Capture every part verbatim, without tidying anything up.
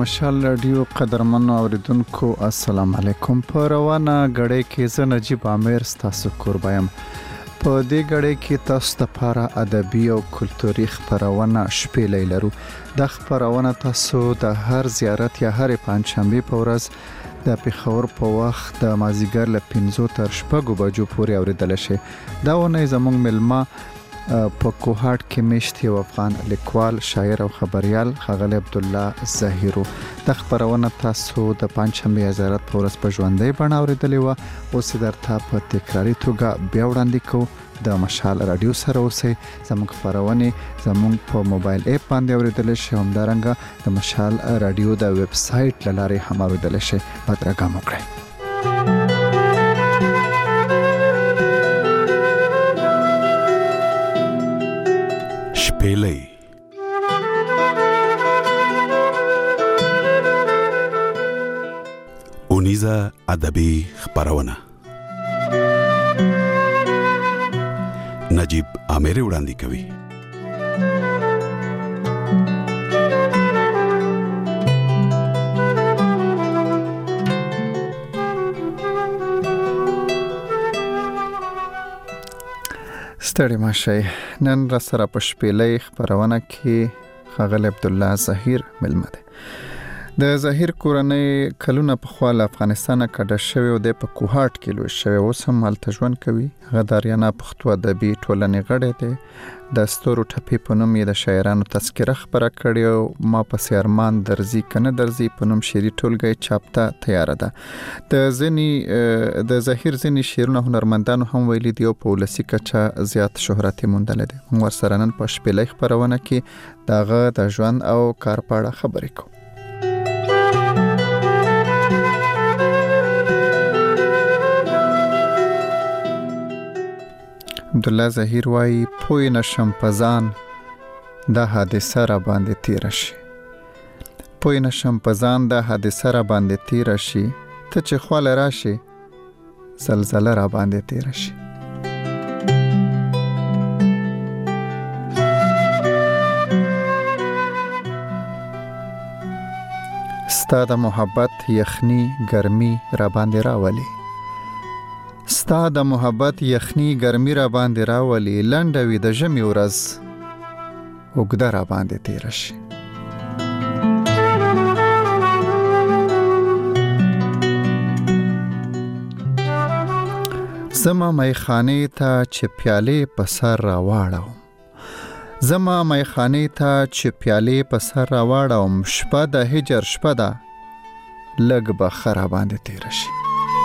مشال رادیو قدرمنو اوریدونکو السلام علیکم. په روانه غړې کې زه نجیب عامر ستاسو قربایم. په دې غړې کې تاسو لپاره ادبي او کلتوري خبرونه شپېلې لرو. د خبرونه تاسو د هر زیارت یا هر پنځشنبه په ورځ د پیښور په وخت د مازیګر ل پنځو تر شپږو بجو پورې اوریدل شي. دا ونه زموږ ملما په کوهاټ کې مشتي او افغان لیکوال شاعر او خبريال ښاغلی عبد الله ظاهرو د خبرونه تاسو د پنځشنبه زیارت په ورځ په ژوندۍ بڼه اوریدلې و. اوس درته په تکراری توګه بیا وړاندې کوو. د مشال رادیو سره اوسئ. زموږ خبرونه زموږ په موبایل اپ باندې اوریدل شي. همدارنګه د مشال رادیو د ویب سټ لاره هم اوریدل شي. بدرګه مو کړئ. شپېلې اونیزه ادبي خبرونه نجیب عامر وړاندې کوي. ستړي ماشي. نن را سره په شپېلې خبرونه کې ښاغلی عبد الله ظاهر ملمه ده. د ظاهر کورنۍ کلونه په خوا له افغانستانه کډه شوی او د په کوهاټ کې لوی شوی. اوس هم هلته ژوند کوي. هغه د اریانا پښتو ادبي ټولنې غړی دی. د ستورو ټپې په نوم یې د شاعرانو تذکره خپره کړې او ما پسې ارمان درځي کنه درځي په نوم شعري ټولګه چاپ ته تیار ده. د ځینې د ظاهر ځینې شعرونه هنرمندانو هم ویلي دي او په ولسي کچه زیات شهرت موندلی دی. موږ ورسره نن په شپېلې خبرونه کې دغه د ژوند او کار په اړه خبرې کوو. عبد الله ظاهر وايي پوی نشم پزان دا حادثه را باندې تیر شي. پوی نشم پزان دا حادثه را باندې تیر شي. ته چې خواله راشي زلزله را باندې تیر شي. ستا د محبت یخنی ګرمي را باندې راولي. ستا د محبت یخنی ګرمي را باندې راولي. لنډه وي د ژمي ورځ اوږده را باندې تیر شي. زما میخانې ته چې پیالې په سر راواړم. زما میخانې ته چې پیالې په سر راواړم. شپه د هجر شپه ده لږ بخه را باندې تیر شي.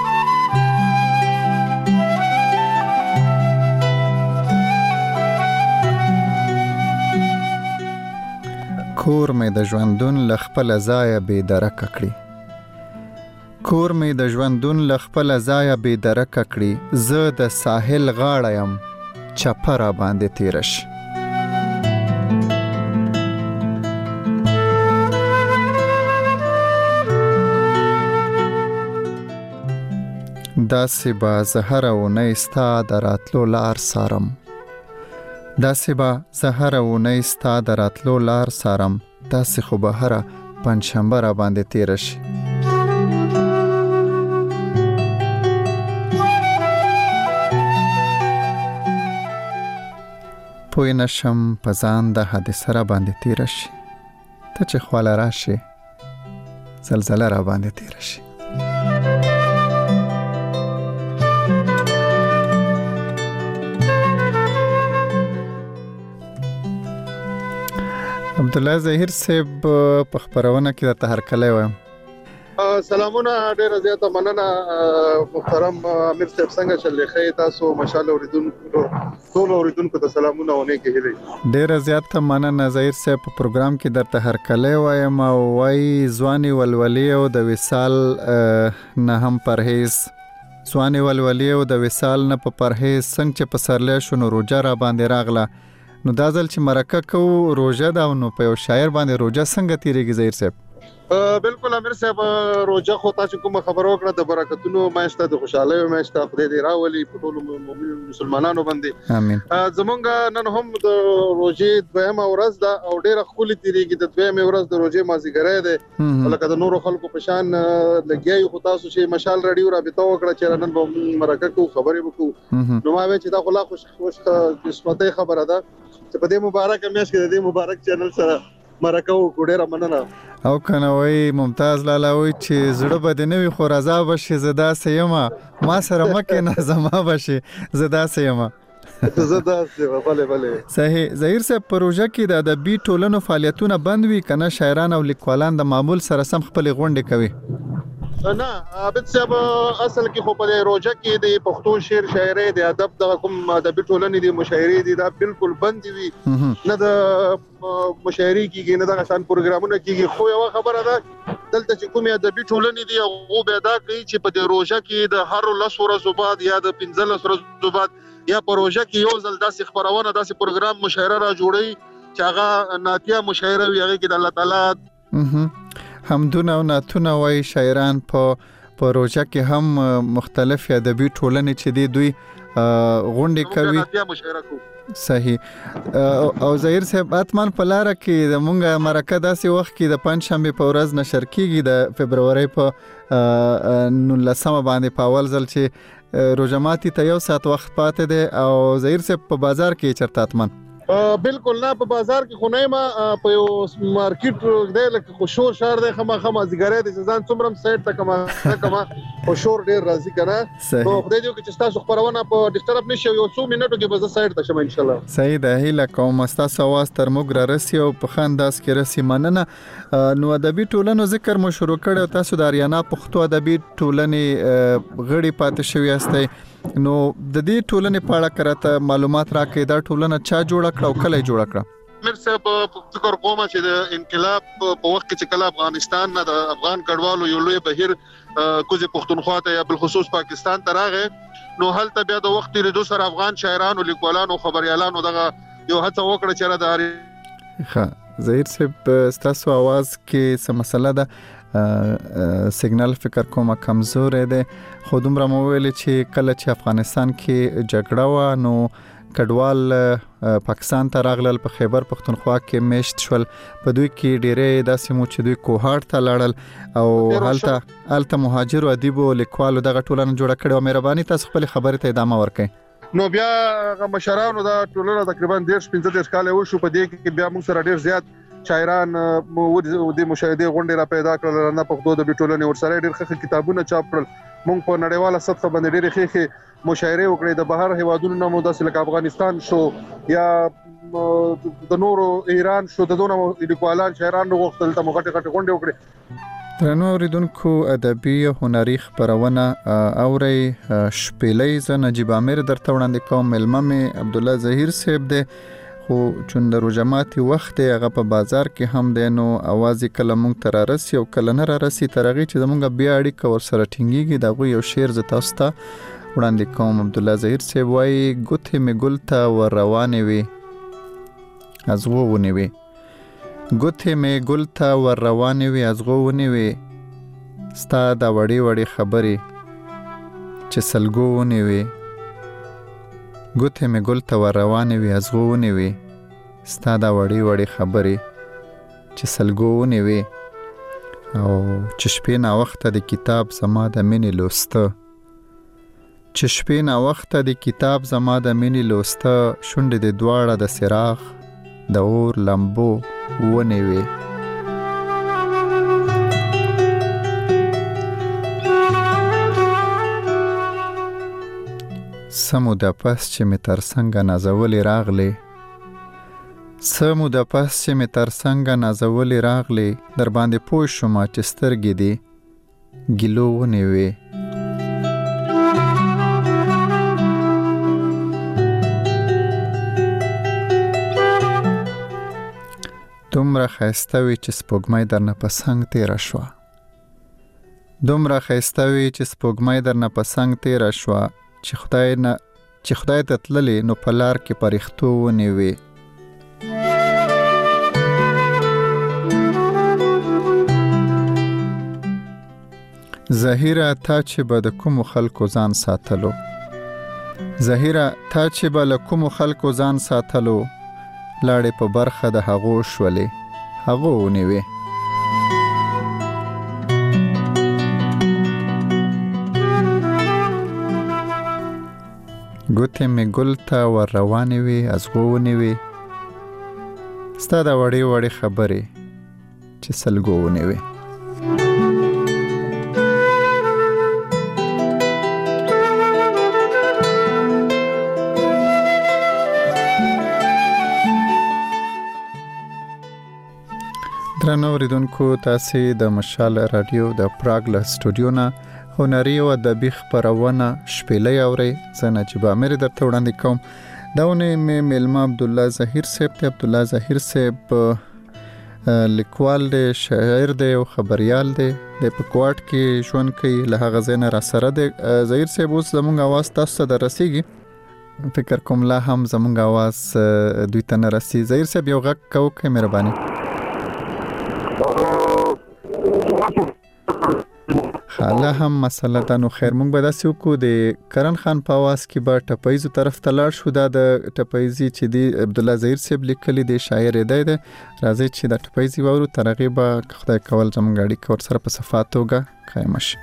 کور مې د ژوندون له خپله ځایه بې درکه کړي. کور مې د ژوندون له خپله ځایه بې درکه کړي. زه د ساحل غاړه یم چپه را باندې تیره شي. داسې به زه هره اونۍ ستا د راتلو لار څارم. داسې به زه هره اونۍ ستا د راتلو لار څارم. داسې خو به هره پنجشنبه را باندې تیره شي. پوی نشم په ځان د حادثه را باندې تیره شي. ته چې خواله راشي زلزله را باندې تیره شي. عبد الله ظاهر صاحب په خبرونه کې د تهرکلې وایم. سلامونه ډیره زیاته مننه محترم امیر صاحب څنګه چلې خې تاسو مشال اوریدونکو ټول اوریدونکو ته سلامونه ونه کې هلي. ډیره زیاته مننه ظاهر صاحب په پروګرام کې د تهرکلې وایم او وای ځواني ولولي او د وصال نه هم پرهیز. ځواني ولولي او د وصال نه په پرهیز څنګه چې په سرلې شنو روجا را باندې راغله. نو دا ځل چې مرکه کو روجا دا نو په یو شاعر باندې روجا څنګه تیریږي ظاهر صاحب؟ بالکل امیر صاحب روزه خو تاسو کوم خبرو کړه د برکتونو مېشته د خوشاله مېشته خدای دې راولي په ټول مسلمانانو باندې امين. زمونږ نن هم د روزه دویمه ورځ ده او ډېر خولي تیریږي د دویمه ورځ د روزه مازیګره ده لکه د نورو خلکو په شان لګیای خو تاسو چې مشال رادیو رابطه وکړه چې نن به مرکه کو خبرې وکړو نو ما چې دا خلا خوش خوش قسمته خبره ده چې په دې مبارک میاشت کې د دې مبارک چینل سره مرکه وکړه مننه. او کنه وای ممتاز لالا وای چې زړه بد نه وي خو رضا بشي زدا سیمه ما سره مکه نه زما بشي زدا سیمه زدا سیمه بله بله صحیح. ظهیر صاحب پروژه کې د ادبي ټولنو فعالیتونه بند وي کنه شاعران او لیکوالان د معمول سره سم خپل غونډې کوي؟ نه عابد صاحب اصل کې خو په روزه کې د پښتو شعر شاعري د ادب د کوم ادبي ټولنې د مشاعري دي دا بالکل بند وي نه د مشاعري کېږي نه د غشان پروګرامونه کېږي خو یو خبره ده دلته چې کوم ادبي ټولنې دي او به دا کوي چې په د روزه کې د هر لس ورځې بعد یا د پنځه لس ورځې بعد یا په روزه کې یو ځل داسې خبرونه داسې پروګرام مشاعره را جوړي چې هغه ناتیه مشاعره وي هغه کې د الله تعالی همدونه او ناتونه وای شاعران په پروژه کې هم مختلف ادبي ټولنې چې دی دوی غونډې کوي. صحیح. او ظهیر صاحب اتمن په لار کې د مونږه مرکه داسې وخت کې د پنځ شنبه په ورځ نشر کیږي د فبرवरी په نولسمه باندې په اول ځل چې روزماتي ته یو ساعت وخت پاتې دی او ظهیر صاحب په بازار کې چرته اتمن بالکل نه په بازار کې خو نه ما په یو مارکیټ دی لکه خو شور شهر دی خما خما زیګره د ځان څومره سایت ته کما کما خو شور ډیر راځي کنه نو خدای دې کې چې تاسو خبرونه په ډیسټرب نشي یو څو منټو کې به سایت ته شم ان شاء الله. صحیح ده هیله کوم تاسو आवाज تر موږ را رسي او په خانداس کې رسي مننه. نو ادبي ټولنو ذکر مو شروع کړو تاسو د اریانا پښتو ادبي ټولنې غړي پاتې شوی استئ نو د دې ټولنې په اړه کراته معلومات راکې دا ټولنه چا جوړ کړه او کله جوړ کړه؟ مر صاحب فکر کوم چې د انقلاب په وخت کې چې کله افغانستان نه د افغان کډوالو یو لوی بهیر کوزه پښتونخوا ته یا بل خصوص پاکستان ته راغی نو هلته بیا د وخت لري دوه سره افغان شاعرانو لیکوالانو خبريالانو دغه یو هڅه وکړه چې را داري ښه ظهیر صاحب تاسو आवाज کې څه مسله ده سیګنال فکر کومه کمزور دی خو دومره مو ویل چې کله چې افغانستان کې جګړه و نو کډوال پاکستان ته راغلل په خیبر پختونخوا کې میشت شول په دوی کې ډېرې داسې مو چې دوی کوهاټ ته لاړل او هلته هلته مهاجر او ادیب او لیکوالو دغه ټولنه جوړه کړې او مهرباني تاسو خپل خبرې ته ادامه ورکړئ. نو بیا هغه مشرانو دا ټولنه تقریبا ډېر پنځه دېرش کال وشو په دې کې بیا موږ سره ډېر زیات شاعران د مشاهده غونډې را پیدا کړل نه پښتو د ټولنې ورسره ډېر ښه کتابونه چاپ کړل موږ په نړیواله سطح باندې ډېر ښه مشاعره وکړې د بهر هیوادونو نه مو داسې لکه افغانستان شو یا د نورو ایران شو د دونه لیکوالان شاعران وغوښتل ته موږ ټکټ غونډې وکړې. ترنو اوریدونکو ادبي او هنري خبرونه اوري شپېلې ز نجيب عامر درته وړاندې کوم ملمه مې عبد الله ظهیر صاحب دی خو چون د روزماتي وخت هغه په بازار کې هم دی نو आवाज کله مونږ تر راسي او کله نه را راسي ترغه چې زمونږ بیا اړیکه ور سره ټینګيږي دا یو شعر ز تاسو ته وړاندې کوم. عبد الله ظهیر صاحب وايي ګوتې مې ګل ته ور روانې وي ازغو ونی وي ګوتې مې ګل ته ور روانې وي ازغو ونی وي ستا دا وړي وړي خبرې چې سلګو ونی وي ګوتې مې ګل ته ور روانې وي ازغو ونی وي ستا دا وړي وړي خبرې چې سلګو ونی وي او چې شپې نا وخت د کتاب زما د مینې لوسته چې شپې نا وخت د کتاب زما د مینې لوسته شونډې د دواړه د سراغ د اور لمبو ونی وي. سمو د پس چې می تر څنګه نازولې راغلې سمو د پس چې می تر څنګه نازولې راغلې در باندې پوه شوم چې سترګې دې ګیلو ونیوې دومره ښایسته وي چې سپوږمۍ درنه په څنګ تېره شوه دومره ښایسته وي چې سپوږمۍ درنه په څنګ تېره شوه چې خدای نه چې خدای ته تللې نو په لار کې پرښتو ونیوې زهیره تا چې به د کوم خلکو ځان ساتلو زهیره تا چې به له کوم خلکو ځان ساتلو لاړې په برخه د هغو شولې هغو ونیوې ګوتې مې ګل ته ور روانې وې ازغو ونیوې ستا د وړې وړې خبرې چې سلګو ونیوې درنو اوریدونکو تاسو د مشال رادیو د پراګ له سټوډیو نه هنري او ادبي خبرونه شپېلې اوري زه نجیب امیر درته وړاندې کوم داونه مې ملما عبد الله ظهیر صاحب ته عبد الله ظهیر صاحب لیکوال دی شاعر دی او خبريال دی د پکواټ کې ژوند کوي له هغه ځای را سره دی ظهیر صاحب اوس زموږ आवाज تاسو ته رسیږي فکر کوم لا هم زموږ आवाज دوی ته نه رسي ظهیر صاحب یو غږ کوو مهرباني خاله هم مسله ده نو خیر مونږ به داسې وکړو د کرن خان په आवाज کې به ټپایزو طرف ته لاړ شو دا د ټپایزي چې دی عبد الله ظهیر صاحب لیکلي دی شاعر دی دی راځي چې د ټپایزي وورو ترغه به خدای کول زموږ اړیکه ور سره په صفات توګه قائم شي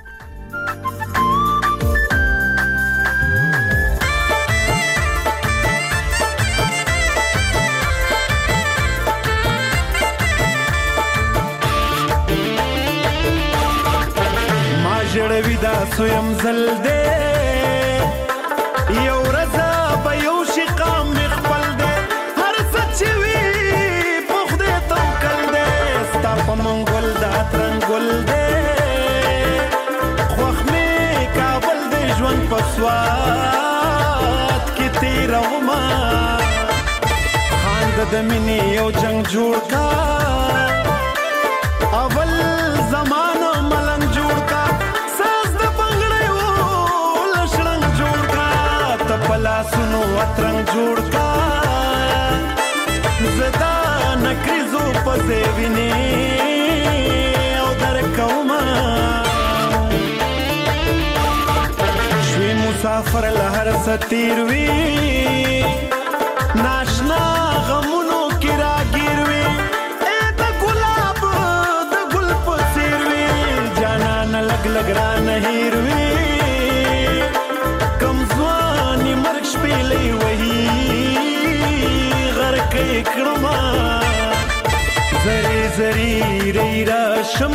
جړوي دا سویم زل دې یو رضا په یو شي قام خپل دې هر څه وی په خدای توکل دې ستا په منګل دا ترنګل دې خوخ می کابل دې ژوند په سوات کې تیر وما خاند د مینې یو جنگ جوړ کا اول زمانه ملنګ جوړ کا پلا سنو اترنگ جوړ کا زدا نکریزو پسې ویني او در کوما شوی مسافر لهر ستیر وی ناشنا غمونو کی راگیر وی اے د ګلاب د ګل پسیر وی جانا نه لګ لګ را نهیر وی مرک شپیلی وحی غرق اکرما زری زری ری راشم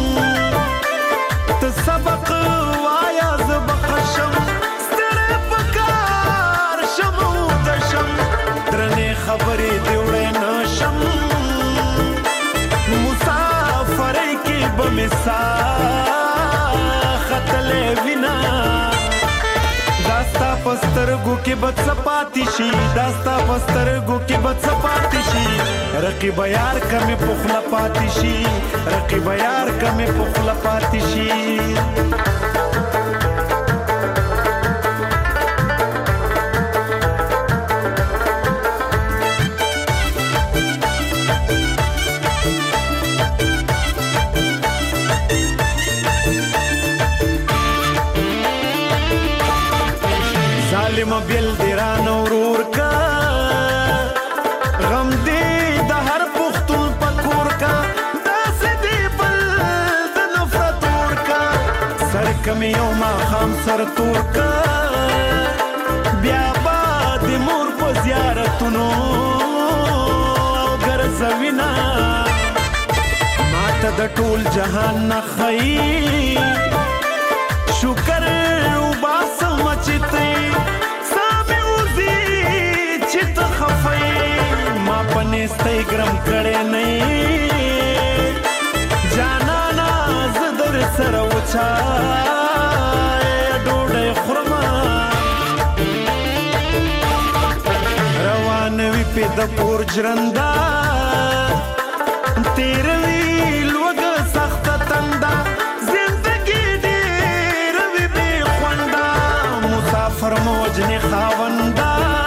تسبق وایا زبقشم ستر پکار شمو دشم درنی خبری دیوڑے ناشم مسافری کی بمسا خطل وینا داستا پسترګو کې بد سپاتی شي داستا پسترګو کې بد سپاتی شي رقیب یار کمه پخلا پاتی شي رقیب یار کمه پخلا پاتی شي ظالم بیل دیران ورور کا غم دی د هر پختون پکور کا داس دی بل د نفرت ور کا سر کم یو ما خام سر تور کا بیا باد مور په زیارتونو او ګرځوینا ماته د ټول جهان نه خی شکر وباسم چې پنسته ګرم کړي نه جانا ناز در سره وچا ډوډۍ خورما روان وی په د پور جرندا تیر وی لوګ سخت تندا زندگی ډېر وی به خواندا مسافر موج نه خاوندا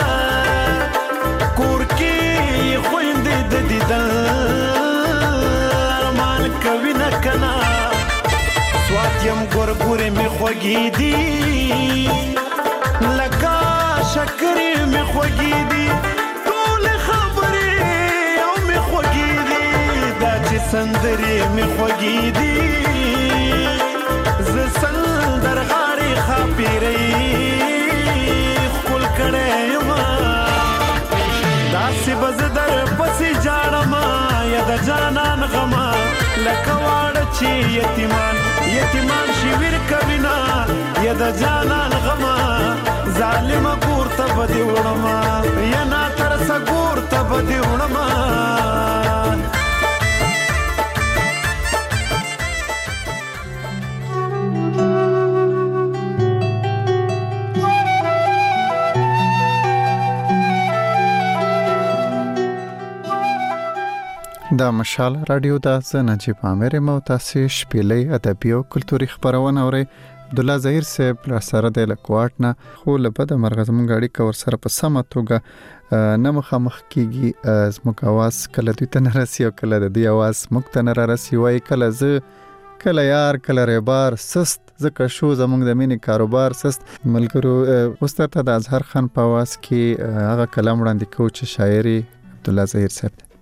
کور کې خويندې د دیدن ارمان کوي نه کنا سوات يم ګور ګورې مې خوږې دي لکه شکرې مې خوږې دي ټولې خبرې او مې خوږې دي دا چې سندرې مې خوږې دي زه سل در غاړې ښاپېرۍ ښکل کړی یمه داسې به زه در پسې جاړمه یا د جانان غمه لکه واړه چې یتیمان یتیمان شي ویر کوینه یا د جانان غمه ظالمه کور ته به دې وړمه یا ناترسه کور ته به دې وړمه دا مشال رادیو دا زه نجیب عامر یم او تاسې شپېلۍ ادبي او کلتوري خپرونه اورئ. عبدالله ظهیر صاحب را سره دی له کوټ نه، خو له بده مرغه زموږ اړیکه ورسره په سمه توګه نه مخامخ کېږي. زموږ اواز کله دوی ته نه رسي او کله د دوی اواز موږ ته نه رارسي. وایي کله زه کله یار کله ریبار سست ځکه شو زموږ د مینې کاروبار سست. ملګرو اوس درته د اظهر خان په اواز کې هغه کلام وړاندې کوو چې شاعري عبدالله ظهیر صاحب دی.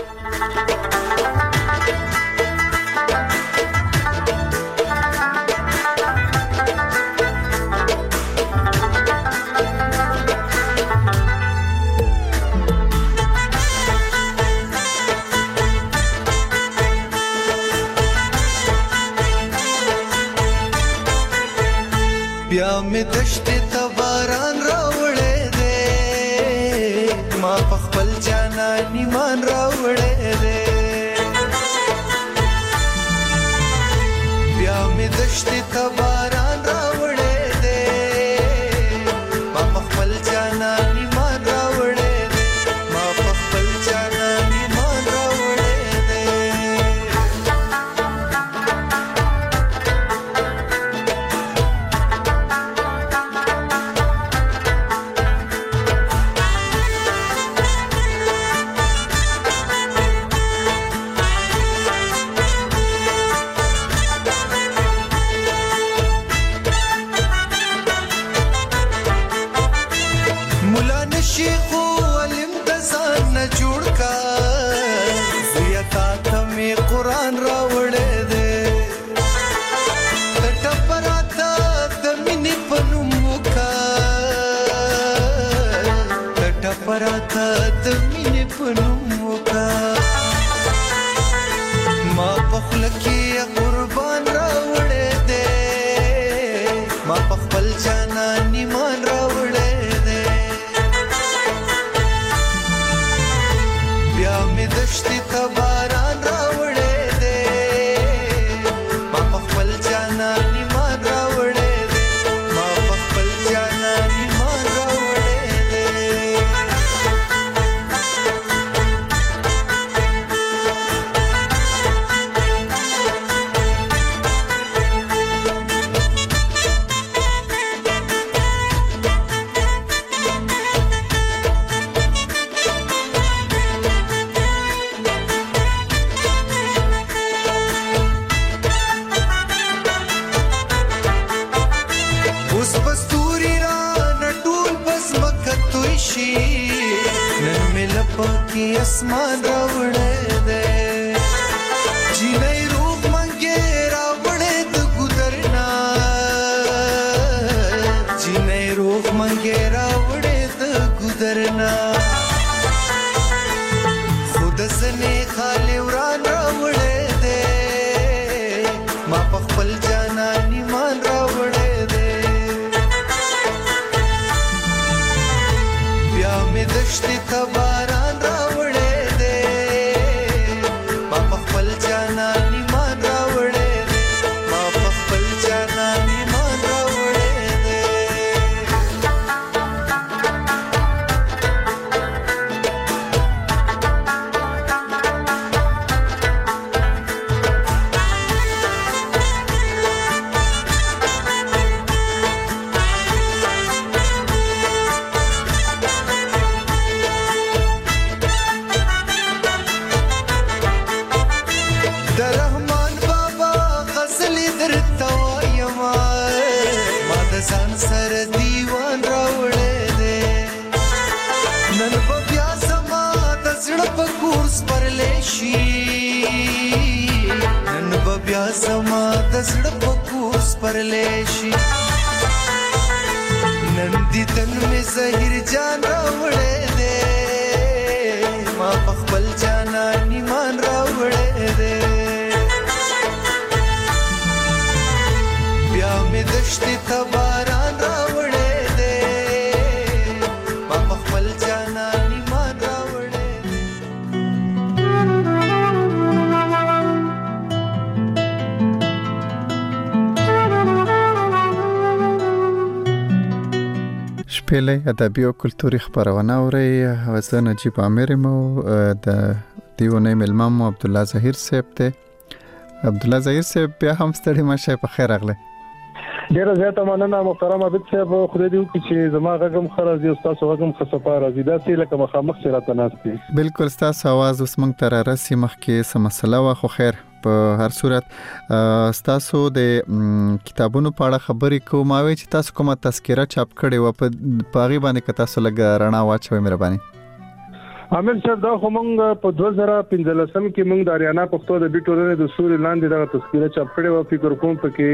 بیا می دشت ته باران راوړې دې ما په خپل جانان ایمان راوړې دې بیا می دشت ته باران راوړې دې ما په خپل جانان ایمان راوړې دې ما په خپل جانان ایمان راوړې دې پراته د مینې په نوم وکا ما په خوله کې قربان راوړې دې ما په خپل جانان ایمان راوړې دې بیا مې دشتې ته باران راوړې دې ما په خپل جانان ایمان راوړې دې ما په خپل جانان ایمان راوړې اسمان راوړې دې جینې روح منګې راوړې د ګذرنا جینې روح منګې راوړې د ګذرنا خود سنې خالي وران راوړې دې ما په خپل جانان ایمان راوړې دې بیا مې دشتې ته باران راوړې دې ما په خپل جانان ایمان راوړې دې ما په خپل جانان ایمان راوړې دې ځان سره دیوان راوړې دې نن په بیا زما د زړه په کورس پرلې شي نن په بیا زما د زړه په کورس پرلې شي نن دې تن مې زهیر جان راوړې دې ما په خپل جانان ایمان راوړې دې بیا مې دشتې ته باران راوړې دې ما په خپل جانان ایمان راوړې شپېلې ادبي او کلتوري خبرونه اوري. زه نجیب عامر مو د دیونه ملما مو عبد الله ظهیر صاحب ته. عبد الله ظهیر صاحب بیا هم ستړي مشه په خیر اغله. ډیره زیاته مننه محترم عبد صاحب خدای دې وکړي چې زما غږم خرازي او تاسو غږم خصفا راځي دا چې لکه مخامخ سره تناستي. بالکل تاسو आवाज اوس موږ تر راسي مخ کې سم مسله وا خو خیر په هر صورت تاسو د کتابونو په اړه خبرې کوم او چې تاسو کومه تذکره چاپ کړې و په پاغي باندې که تاسو لګ رڼا واچوي مهرباني. عامل صاحب دا خو موږ په دوه زره پنځلسم کې موږ د اریانا پښتو د بیټورنې د سوري لاندې دا تذکره چاپ کړې و فکر کوم پکې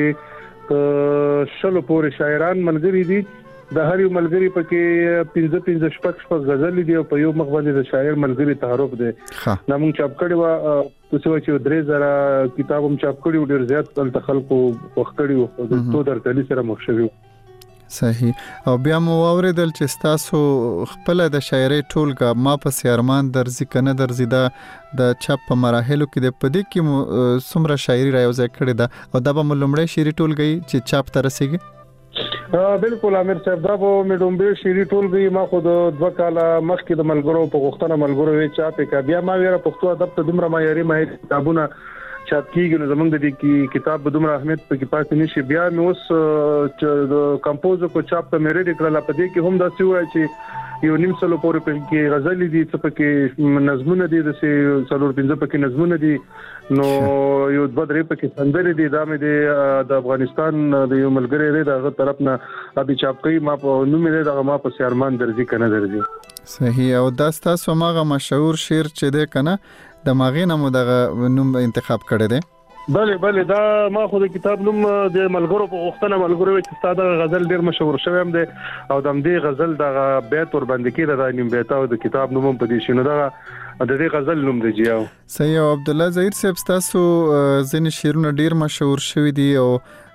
شلو پورې شاعران ملګری دي د هر یو ملګری پکې پنځه پنځه شپږ شپږ غزل دي او په یو مخ باندې د شاعر ملګری تعارف دی نو موږ چاپ کړی و تاسو چې درې زره کتابوم چاپ کړی و ډیر زیات تل خلکو وخت کړی و د تو درتلی سره مخ شوی. صحیح. او بیا مو اوریدل چې تاسو خپل د شاعري ټولګه ما په سیارمان درځي کنه درځي دا د چاپ په مراحلو کې د پدې کې څومره شاعري راوځي کړی دا او دا به ملمړی شاعري ټولګي چې چاپ تر رسیږي. بالکل امیر صاحب دا به مډومبه شيري ټولګي ما خو د دوه کاله مخکې د ملګرو په غوښتنه ملګرو وی چاپې کا بیا ما ویره پښتو ادب ته دومره معیاري مې کتابونه چاپ کیږي نو زمونږ د دې کتاب به دومره اهمیت پکې پاتې نشي. بیا مې اوس د کمپوز کو چاپ ته مې ریډ کړل په دې کې هم دا څه وایي چې یو نیم سلو پورې پکې غزل دي څه پکې نظمونه دي د څلور پنځه پکې نظمونه دي نو یو دوه درې پکې سندري دي دا مې د افغانستان د یو ملګری دی دغه طرف نه ابي چاپ کوي ما په نوم یې دغه ما په سیارمان درځي کنه درځي. صحیح. او دا تاسو ماغه مشهور شعر چې دی کنه د ماغې نمو دغه نوم انتخاب کړی دی. بله بله دا ما خو د کتاب نوم د ملګرو په غوښتنه ملګرو چې ستاسو غزل ډیر مشهور شوی هم دی او د دې غزل د بیت ور باندې کې د نیم بیت او د کتاب نوم په دې شنو دا د دې غزل نوم دی جیاو. صحیح. عبد الله ظهیر صاحب تاسو ځین شعرونه ډیر مشهور شوی دي او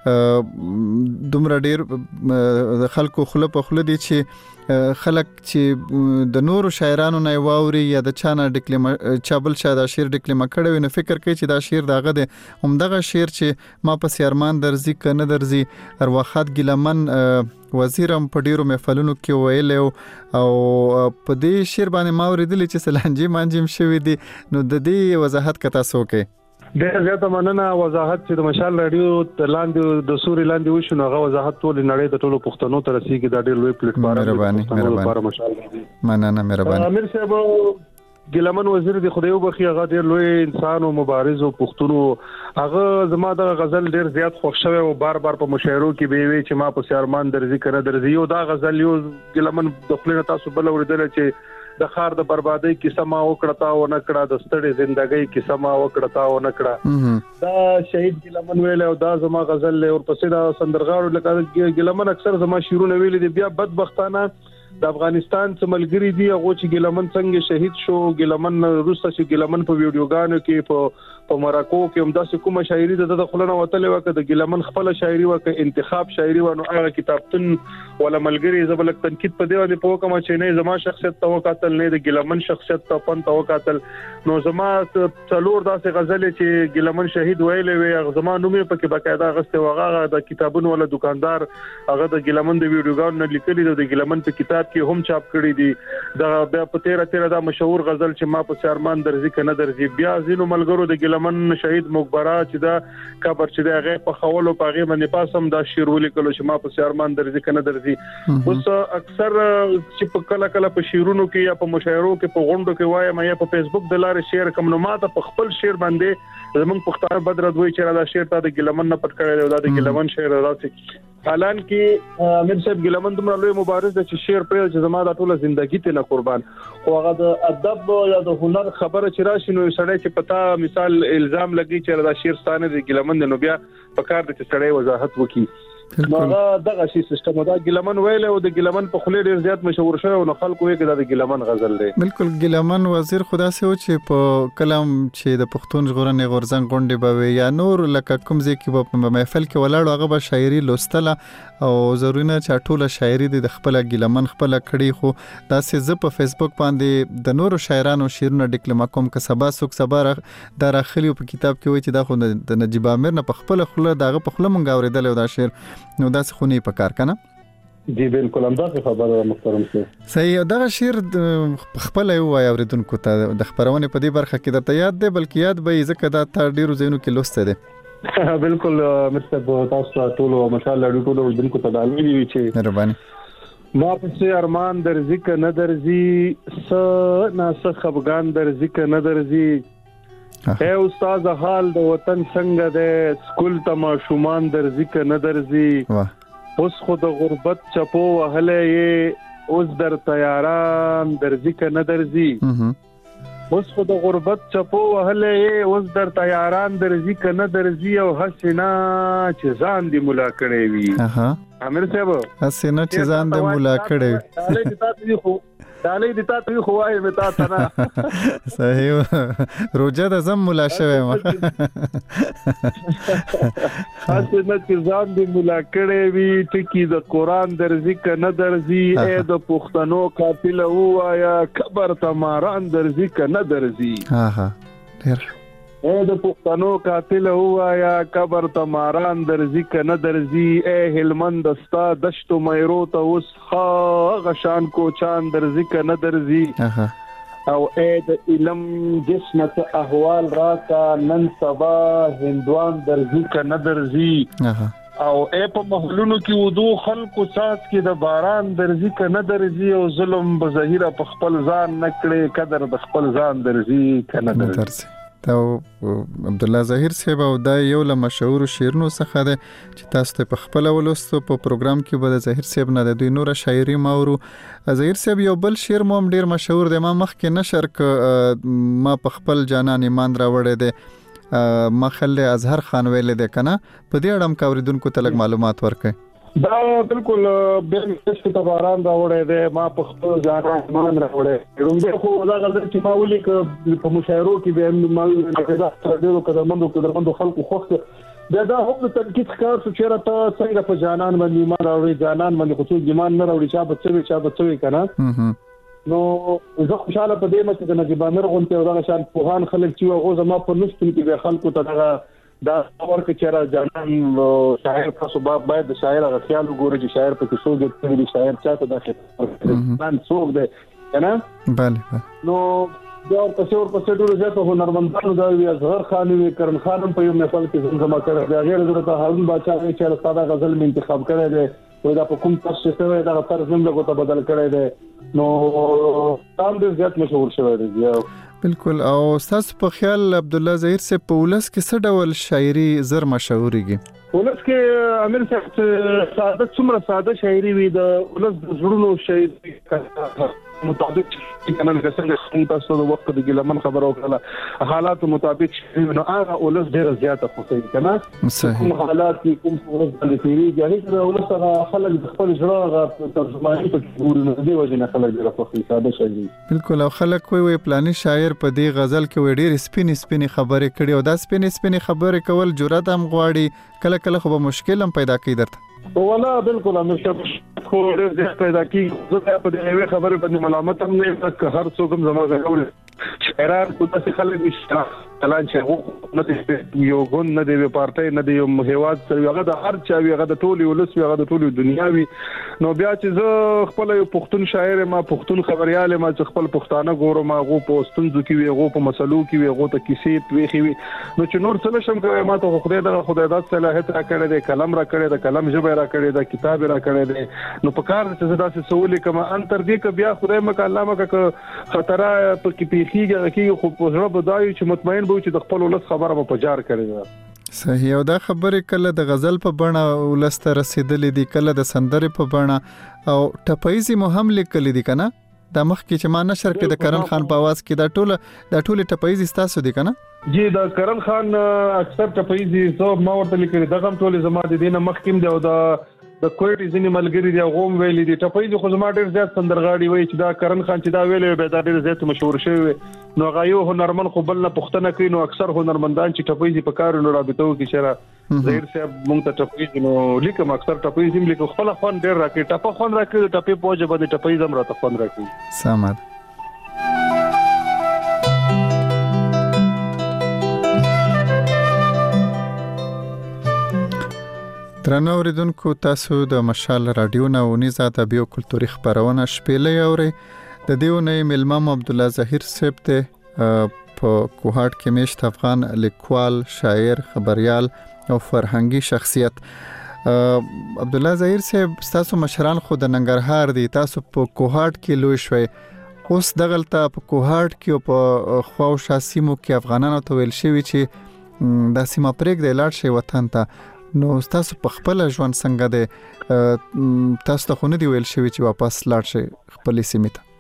دومره ډیر خلکو خله په خله دي چې خلک چې د نورو شاعرانو نه واوري یا د چانه ډکلیما چابل شاده شعر ډکلیما کړي نو فکر کوي چې دا شعر داغه دی هم دغه شعر چې ما په سیارمان درځي کنه درځي ارواخات ګلمن وزیرم په ډیرو محفلونو کې ویل او په دې شعر باندې ما اوریدل چې سلانجی مانجیم شوی دی نو د دې وضاحت کتا سوکې. ډېر زیاته مننه. وضاحت چې د مشال رادیو لاندې د سوري لاندې وشو نو هغه وضاحت ټول نړۍ د ټولو پښتنو ته رسیدي دا ډېر لوی پلیټ فارم دی. مهرباني مننه مهرباني. امیر صاحب ګلمن وزیر دی خدای وبخي هغه ډېر لوی انسان او مبارز او پښتون هغه زما د غزل ډېر زیات خوښ شوی او بار بار په مشاعرو کې به وی چې ما په سیارمان درځي کنه درځي یو دا غزل یو ګلمن د خپل تاسو بل اوریدل چې د خار د بربادۍ کیسه ما وکړه او نه کړه د ستړي ژوندۍ کیسه ما وکړه او نه کړه دا شهید ګلمن ویل او دا زما غزل له اور پسې دا سندرغاړو لکه ګلمن اکثر زما شیرونه ویل دي بیا بدبختانه د افغانستان څخه ملګری دي هغه چې ګلمن څنګه شهید شو ګلمن روسته چې ګلمن په ویډیوګانو کې په په مراکو کې هم داسې کومه شاعري د خلنو وتلې وکړه د ګلمن خپل شاعري وکړه انتخاب شاعري ونه هغه کتابتون ولا ملګری زبلک تنقید په دی باندې په کومه چې نه زما شخصیت تو قاتل نه د ګلمن شخصیت ته پن تو قاتل نو زما څلور داسې غزل چې ګلمن شهید ویلې وي زما نوم په کې باقاعده غسته وغه د کتابونو ولا دکاندار هغه د ګلمن د ویډیوګانو لیکلي د ګلمن په کتاب مطبوعات کې هم چاپ کړي دي د بیا په تیرا تیرا دا مشهور غزل چې ما په سیارمان درځي کنه درځي بیا زینو ملګرو د ګلمن شهید مقبره چې دا قبر چې دا هغه په خولو په هغه باندې پاسم دا شعر ولیکلو چې ما په سیارمان درځي کنه درځي اوس اکثر چې په کله کله په شعرونو کې یا په مشاعرو کې په غونډو کې وایم یا په فیسبوک د لارې شعر کوم نو ماته په خپل شعر باندې زمونږ پښتانه بدر دوی چې دا شعر ته د ګلمن نه پټ کړی دی دا د ګلمن شعر راځي حالان کې امیر صاحب ګلمن دومره لوی مبارز دی چې شعر په چې زما د ټوله ژوندۍ ته نه قربان خو هغه د ادب یا د هنر خبره چې راشي نو سړی چې پتا مثال الزام لګي چې دا شعر ستانه دی ګلمن نو بیا په کار د سړی وضاحت وکړي نو دغه شی سیستم دا ګلمن ویل او د ګلمن په خله ډیر زیات مشهور شوی او خلکو یې کدا د ګلمن غزل دی بالکل ګلمن وزیر خدا سه و چې په کلام چې د پښتون ژغورنې غورځنګ غونډې به یا نور لکه کوم ځای کې په محفل کې ولاړ هغه به شاعري لوستله او ضروري نه چې ټوله شاعري د خپل ګلمن خپل کړي خو دا سه ز په فیسبوک باندې د نورو شاعرانو شعرونه ډیکلما کوم که سبا سوک سبا د راخلی په کتاب کې وایي چې دا خو د نجیب امیر نه په خپل خله دغه په خله مونږ اوریدل او دا شعر نو دا څه خونی په کار کنه جی بالکل هم دا خبره محترم سي صحیح دا شعر خپل یو وای اوریدونکو ته د خبرونه په دې برخه کې درته یاد دی بلکې یاد به ځکه دا تر ډیرو زینو کې لوسته دی بالکل مستر تاسو ټول ماشاءالله ټول اوریدونکو ته دالوي وی چې مهرباني ما پسې ارمان درځي ک نه درځي س ناس خفغان درځي ک نه درځي اے استاد حال د وطن څنګه ده سکول ته شومان درځي ک نه درځي واه اوس خود غربت چپو وهلې اوس در تیاران درځي ک نه درځي اوس خود غربت چپو وهلې اوس در تیاران درځي ک نه درځي او حسینا چې ځان دی ملا کړې وي اها امیر صاحب حسینا چې ځان دی ملا کړې دالې د تاسو خو دالې د تاسو خو وای متا تنا صحیح روزه د زم ملا شوه ما حسینا چې ځان دی ملا کړې وي ټکی د قران درځي ک نه درځي اې د پښتنو قاتل وایا خبر تماران درځي ک نه درځي ها ها ډیر اے د پښتنو قاتل وایا قبر تماران درځي ک نه درځي اے هلمند استا دشت مېرو ته اوس ها غشان کوچان درځي ک نه درځي او اے د علم جسمت احوال راکا نن سبا هندوان درځي ک نه درځي او اے په محلونو کې ودو خلکو سات کې د باران درځي ک نه درځي او ظلم بظاهره په خپل ځان نکړي قدر د خپل ځان درځي ک نه درځي دا عبد الله ظاهر صاحب او دا یو له مشهور شعرونو څخه ده چې تاسو ته په خپل ولوستو په پروګرام کې به د ظاهر صاحب نه د دوی نور شاعري ماورو ظاهر صاحب یو بل شعر مو ډیر مشهور دی ما مخکې نشر ک ما په خپل جانان ایمان راوړی دی ما خل اظهر خان ویل دی کنه په دې اړه هم کوریدونکو ته لږ معلومات ورکړئ دا بالکل به مست تباران راوړی دی ما په خپل ځان ایمان راوړی رومبه خو دا غلط چې ما ولي ک په مشاعرو کې به مال دا ډیرو قدمندو قدمندو خلکو خوخت دا دا هم د تنقید کار څه چیرې ته څنګه په جانان باندې ایمان راوړي جانان باندې خو ایمان نه راوړي چې بچوي چې بچوي کنه نو زه خوشاله په دې مته د نجیب امیر غونته او دا شان پوهان خلک چې هغه زما په نشته کې به خلکو ته دا دا ورکه چیرې جانان شاعر تاسو باید د شاعر غو خیال وګورئ چې شاعر په څو کې دی شاعر چاته داخله نن څوک دی کنه bale نو دا تاسو ور په څېړو زیاته هنرمندانو دا وی اظهر خان وی کرن خانم په یو مثال کې زما کړه دا غیر ضرورت هارون بادشاہ چې ساده غزل می انتخاب کړی دی او دا په کوم تاسو څه دا طرز نوم له کوته بدل کړی دی نو تام دې زیات مشهور شوی دی بالکل او تاسو په خیال عبد الله ظاهر سے په ولس کې څه ډول شاعري زر مشهوريږي ولس کې امیر صاحب ساده څومره ساده شاعري وي د ولس د زړونو شاعري مطابق کنه څنګه تاسو د وخت د ګلمن خبرو کړه حالات مطابق نو هغه ولس ډیر زیاته خوشي کنه صحیح حالات کوم ولس د تیری یعنی د ولس هغه خلک د خپل ژړه ترجمانی په ګورنه دی وجه خلک ډیر خوشي ساده شاعري بالکل او خلک کوئی وی پلاني شاعر په دې غزل کې ډیر سپین سپین خبرې کړي او دا سپین سپین خبرې کول جرأت هم غواړي کله کله خو به مشکل هم پیدا کوي درته ولا بالکل امیر صاحب خو ډېر ځای پیدا کیږي زه په دې خبره باندې ملامت هم نه یم که هر څوک هم زما غوړي شعران کو تاسو خلک اعلان چې نه دی یو ګوند نه دی پارټي نه دی یو هیواد سره هغه د هر چا وی هغه د ټولي ولس وی هغه د ټولي دنیاوي نو بیا چې زه خپل یو پښتون شاعر ما پښتون خبريال ما چې خپل پښتانه ګورم هغه په ستونزو کې وی هغه په مسلو کې وی هغه ته کیسې ویخي وی نو چې نور څه نشم کوي ما ته خدای د خدای د صلاحیت را کړی دی کلم را کړی دی کلم ژبه را کړی دی کتاب را کړی دی نو په کار چې زدا سه سوالې کما ان تر دې ک بیا خدای مکه الله مکه خطر په کې پیخیږي کې خو په ژبه بدایي چې مطمئن به چې د خپل ولس خبره په پجار کړي صحیح او دا خبره کله د غزل په بڼه ولسته رسیدلې دي کله د سندره په بڼه او ټپایزي مهم لیکل دي کنه د مخ کې چې ما نشر کې د کرن خان په आवाज کې دا ټوله د ټوله ټپایزي ستاسو دي کنه جی دا کرن خان اکثر ټپایزي زو ما ورته لیکل دغه ټوله زما د دینه مخ کې دی او دا د کوټي ځینې ملګری دی غوم ویلې دي ټپایزي خو زما ډیر زیات سندرغاړي وای چې دا کرن خان چې دا ویلې به دا ډیر زیات مشهور شوی نو غایو هنرمن خو بل نه پښتنه کوي نو اکثر هنرمندان چې ټپایزي په کار نو رابطو کې شره زهیر صاحب مونږ ته ټپایزي نو لیکم اکثر ټپایزي لیکو خپل خون ډیر راکې ټپه خون راکې ټپې پوجا باندې ټپایزي هم راته خون راکې سماد درنو اوریدونکو تاسو د مشال رادیو نه ونیزه د بیو کلتوري خبرونه شپېلې اوري د دیو نه ملمم عبد الله ظاهر صاحب ته په کوهاټ کې مشت افغان لیکوال شاعر خبريال او فرهنګي شخصیت عبد الله ظاهر صاحب تاسو مشران خو د ننګرهار دي تاسو په کوهاټ کې لوی شوي اوس دغلته په کوهاټ کې په خواو شاسیمو کې افغانانو ته ویل شوی چې د سیمه پرېګ د لاړ شي وطن ته نو تاسو په خپل ژوند څنګه ده تاسو ته خو نه دی ویل شوی چې واپس لاړ شئ خپل سیمه ته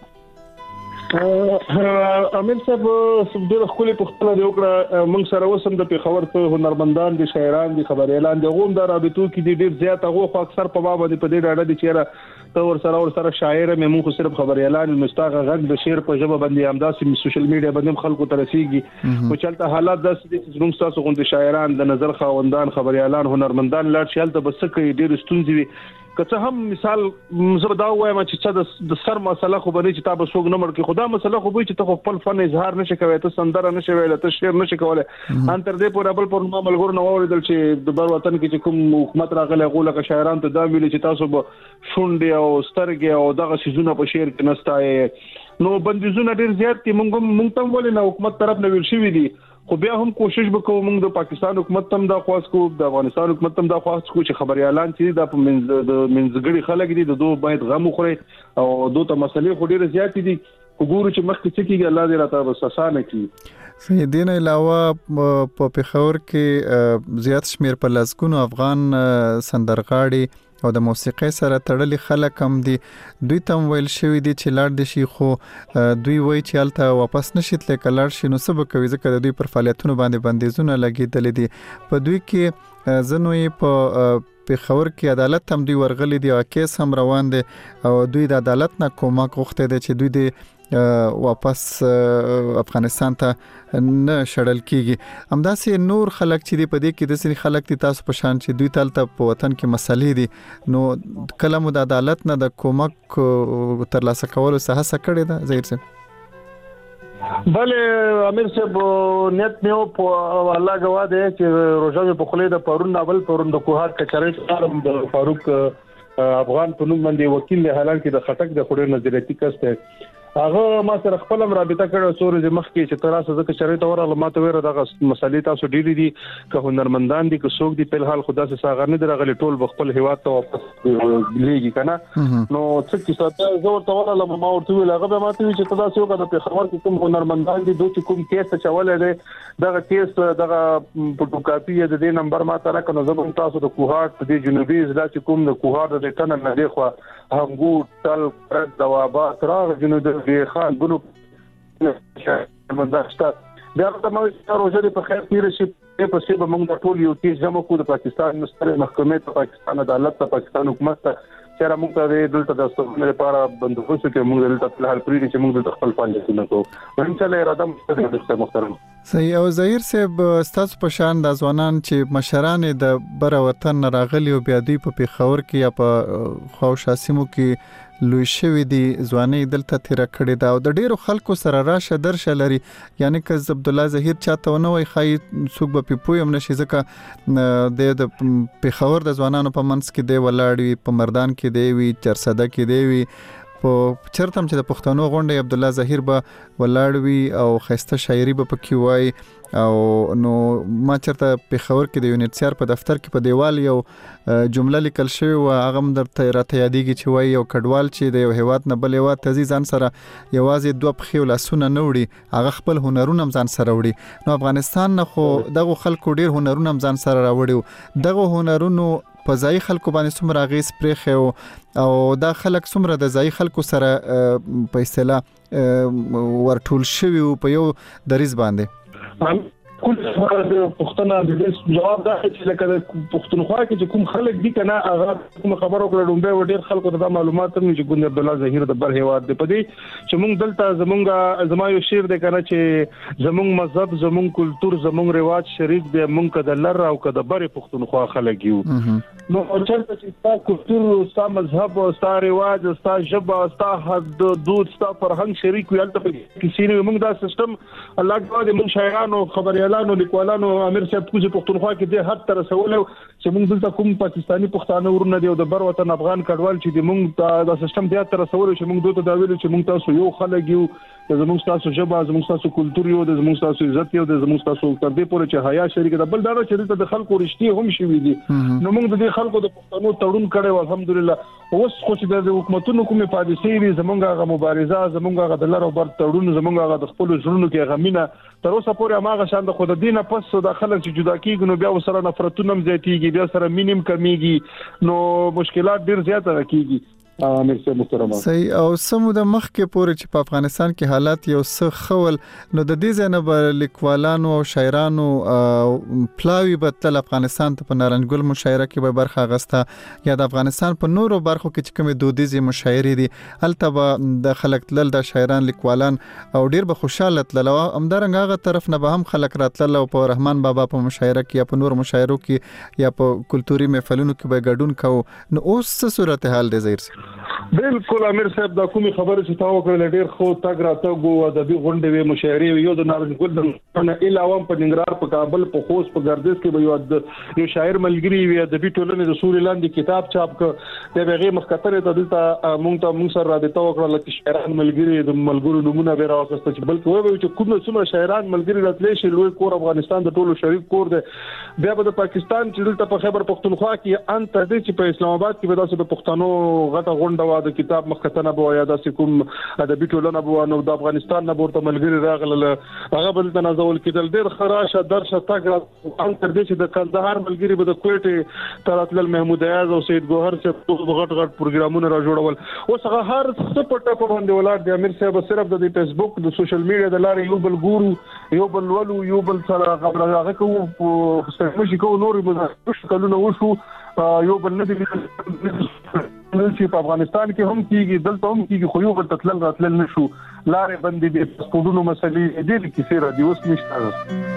امیر صاحب ډېر خولي پښتنه دی وکړه موږ سره وسم د پیښور ته هنرمندان دي شاعران دي خبريالان دي غوم د رابطو کې دي ډېر زیات هغه خو اکثر په باب دي په دې ډاډه دي چې ته ور سره ور سره شاعر مې موږ صرف خبريالان مستاغه غږ د شعر په ژبه باندې همداسې سوشل میډیا باندې خلکو ته رسیږي او چلته حالات داسې دي چې موږ تاسو غوندي شاعران د نظر خاوندان خبريالان هنرمندان لاړ شي ته بس کې ډېر ستونزې وي که هم مثال زه دا وایم چې د سر مسله خو باندې چې تاسو څنګه نمبر کې خدا مسله خو به چې ته خپل فن اظهار نشي کوي ته سندره نشي ویل ته شعر نشي کولای ان تر دې پورې بل پر ملګرو نو اوریدل چې د بر وطن کې کوم حکومت راغله غوله که شاعران ته دا ویل چې تاسو به شونډې او سترګې او دغه سيزونه په شعر کې نستای نو بندیزونه ډیر زیات دي مونږ مونږ ته ولې نه حکومت طرف نه ویل شوی دي خو بیا هم کوشش وکړو موږ د پاکستان حکومت تم دا خواست کو د افغانستان حکومت تم دا خواست کو چې خبريالان چې د منځ د منځګړي خلک دي د دوه باید غم وخوري او دوه ته مسلې خو ډیره زیات دي وګورو چې مخکې څه کیږي الله دې راته وساسانه کړي په دې نه علاوه په پیښور کې زیات شمیر په لاسکونو افغان سندرغاړي او د موسیقي سره تړلي خلک هم دي دوی تم ویل شوی دي چې لاړ دي شي خو دوی وایي چې الته واپس نشیت لکه لاړ شي نو سبب کوي ځکه د دوی پر فعالیتونو باندې بندیزونه لګیدل دي په دوی کې زنوې په پیښور کې عدالت هم دوی ورغلي دي او کیس هم روان دي او دوی د عدالت نه کومک غوښته دي چې دوی د واپس افغانستان ته نه شړل کیږي همداسې نور خلک چې دی په دې کې د سری خلک دي تاسو په شان چې دوی تلته په وطن کې مسلې دي نو کله مو د عدالت نه د کومک ترلاسه کولو څه هڅه کړې ده ظاهر صاحب بله امیر صاحب نیت مې په الله گواه دی چې روزه په خله د پرون اول پرون د کوهات کچرې د فاروق افغان په نوم باندې وکیل له حالان کې د خټک د خوري نظریاتي کسته هغه ما سره خپل رابطه کړو سورې مخ کې چې تراسه ځکه شریته وراله ماته وره دغه مسلې تاسو ډېری دي که هنرمندان دي که څوک دي په حال خدا سره ساغر نه درغلي ټول خپل هیواد ته واپس لېږي کنه نو څه کې ساته زور ته وراله ما ورته ویل هغه به ماته وی چې تاسو یو کده په خبر کې کوم هنرمندان دي دوی کوم کیس چولې دي دغه کیس دغه فوټوکاپي د دې نمبر ما ته راکنه زبون تاسو د کوهات د جنوبي ضلع چې کوم د کوهات د ټن نه دی خو همګو تل پرد دوابات راغ جنوبي د خان ګلو منداشته بیا د موږ روزه په خیر تیر شي په څه به موږ ټول یو کیس جمع کوو د پاکستان مستقل محکمې ته پاکستان عدالت ته پاکستان حکومت ته چې موږ ته دلته د استوګنې لپاره بندوبست کې موږ دلته په حال پرې چې موږ د خپل فعالیتونه کوو ان شاء الله اراده مستقل محترم صحیح. او ظاهر صاحب ستاسو په شان د ځوانان چې مشران د بر وطن راغلي او بیا دوی په پیښور کې یا په خوشاسمو کې لوی شوی دي ځواني دلته تیر کړی دا او د ډیرو خلکو سره راشه درشه لري، یعنی که عبد الله ظهیر چاته ونه وای خای څوک به پویم نشي ځکه د پیښور د ځوانانو په منځ کې دی ولاړ په مردان کې دی وی چرسده کې دی وی په چرتم چې د پښتنو غونډه عبد الله ظهیر به ولاړ وی او خسته شاعري به پکې وای او نو ما چرته پیښور کې د یونیټسیار په دفتر کې په دیوال یو جمله لیکل شوی او هغه درته راته یادېږي چې وای یو کډوال چې د یو هیواد نه بل هیواد ته ځان سره یوازې دوه پخې لاسونه نه وړي، هغه خپل هنرونه ځان سره وړي. نو افغانستان نه خو دغه خلکو ډیر هنرونه ځان سره راوړي، دغه هنرونو په ځای خلکو باندې څومره غیس پرېخو او دا خلک څومره د ځای خلکو سره په اصطلاح ورټول شوی په یو دریز باندې. کول پښتنه د دې جواب دا چې لکه پښتونخوا کې چې کوم خلک دي کنه هغه کوم خبرو کړه ډومبه ډېر خلکو ته معلومات هم چې ګوند عبد الله ظهیر د بر هیواد دی په دې چې موږ دلته زمونږه زما یو شعر دی کنه چې زمونږ مذهب زمونږ کلچر زمونږ رواج شریک دی مونږ کده لر او کده بر پښتونخوا خلک یو نو چرته چې تاسو کلچر او تاسو مذهب او تاسو رواج او تاسو ژبه او تاسو حد دود تاسو فرهنګ شریک وي البته کسی نه موږ دا سیستم الله دې موږ شاعرانو خبري اعلانو لیکوالانو امیر صاحب کوزه پښتونخوا کې د هر تر سوال چې موږ دلته کوم پاکستانی پښتانه ورونه دی او د بر وطن افغان کډوال چې د موږ د سیستم د تر سوال چې موږ دوی ته دا ویل چې موږ تاسو یو خلک یو زموږ تاسو ژبه زموږ تاسو کلچر یو د زموږ تاسو عزت یو د زموږ تاسو تر دې پورې چې حیا شریک ده بل دا چې د خلکو رښتیا هم شوي دي نو موږ د خلکو د پښتنو تړون کړو الحمدلله اوس خو چې د حکومتونو کومه پالیسي وي زمونږه غو مبارزه زمونږه د لارو بر تړون زمونږه د خپل ژوندونو کې غمینه تر اوسه پورې هغه شان د خود دینه پس د خلک چې جدا کیږي نو بیا وسره نفرتونه هم زیاتیږي بیا سره مینیم کمیږي نو مشکلات ډیر زیات راکېږي. امیر صاحب محترم صحیح او سمو د مخ کې پورې چې په افغانستان کې حالات یو څه خول نو د دې ځنه بر لیکوالانو او شاعرانو پلاوی بدل افغانستان ته په نارنجګل مشاعره کې به برخه غسته یا د افغانستان په نورو برخو کې چې کومه دودیزي مشاعري دي البته د خلک تل د شاعران لیکوالان او ډیر به خوشاله تل او همدارنګه هغه طرف نه به هم خلک راتل او په رحمان بابا په مشاعره کې یا په نور مشاعرو کې یا په کلتوري محفلونو کې به ګډون کوو نو اوس څه صورتحال دی زیر بالکل امیر صاحب دا کومي خبره چې تاسو کړل ډیر خو تاګ راته او ادبي غونډې وي مشاعري یو د نارنجګل نه علاوه په ننګرهار په کابل په خوست په ګردیز کې به یو یو شاعر ملګری وي ادبي ټولنې د سوري لاندې کتاب چاپ ک د هغه مخکتره ته دلته مونږ ته مونږ سره رابطه وکړه لکه شاعران ملګری د ملګرو نمونه به راوځي چې بلکې وایي چې کوم څومره شاعران ملګری راتلې شي لوی کور افغانستان د ټولو شریک کور دی بیا به د پاکستان چې دلته په خیبر پختونخوا کې ان تر دې چې په اسلام آباد کې به تاسو د پښتنو غټه غونډه د کتاب مخکتنه بو یا د کوم ادبي ټولنه بو نو د افغانستان نه ورته ملګری راغله هغه بل تنازل کېدل ډیر خراشه درشه تاګ ان تر دې چې د کندهار ملګری به د کوټه تراتل محمود ایاز او سید ګوهر چې غټ غټ پروګرامونه را جوړول اوس هغه هر څه په ټاپه باندې ولر د امیر صاحب صرف د فیسبوک د سوشل میډیا د لارې یو بل ګورو یو بل ولو یو بل سره خبره هغه کوو په ستاسو کو نور به کلونه وشو یو بل نه دي چې په افغانستان کې هم کیږي دلته هم کیږي خو یو بل تتلل راتلل نشو لارې بندې دي پاسپورتونو مسلې دې کې سره دی اوس نشته.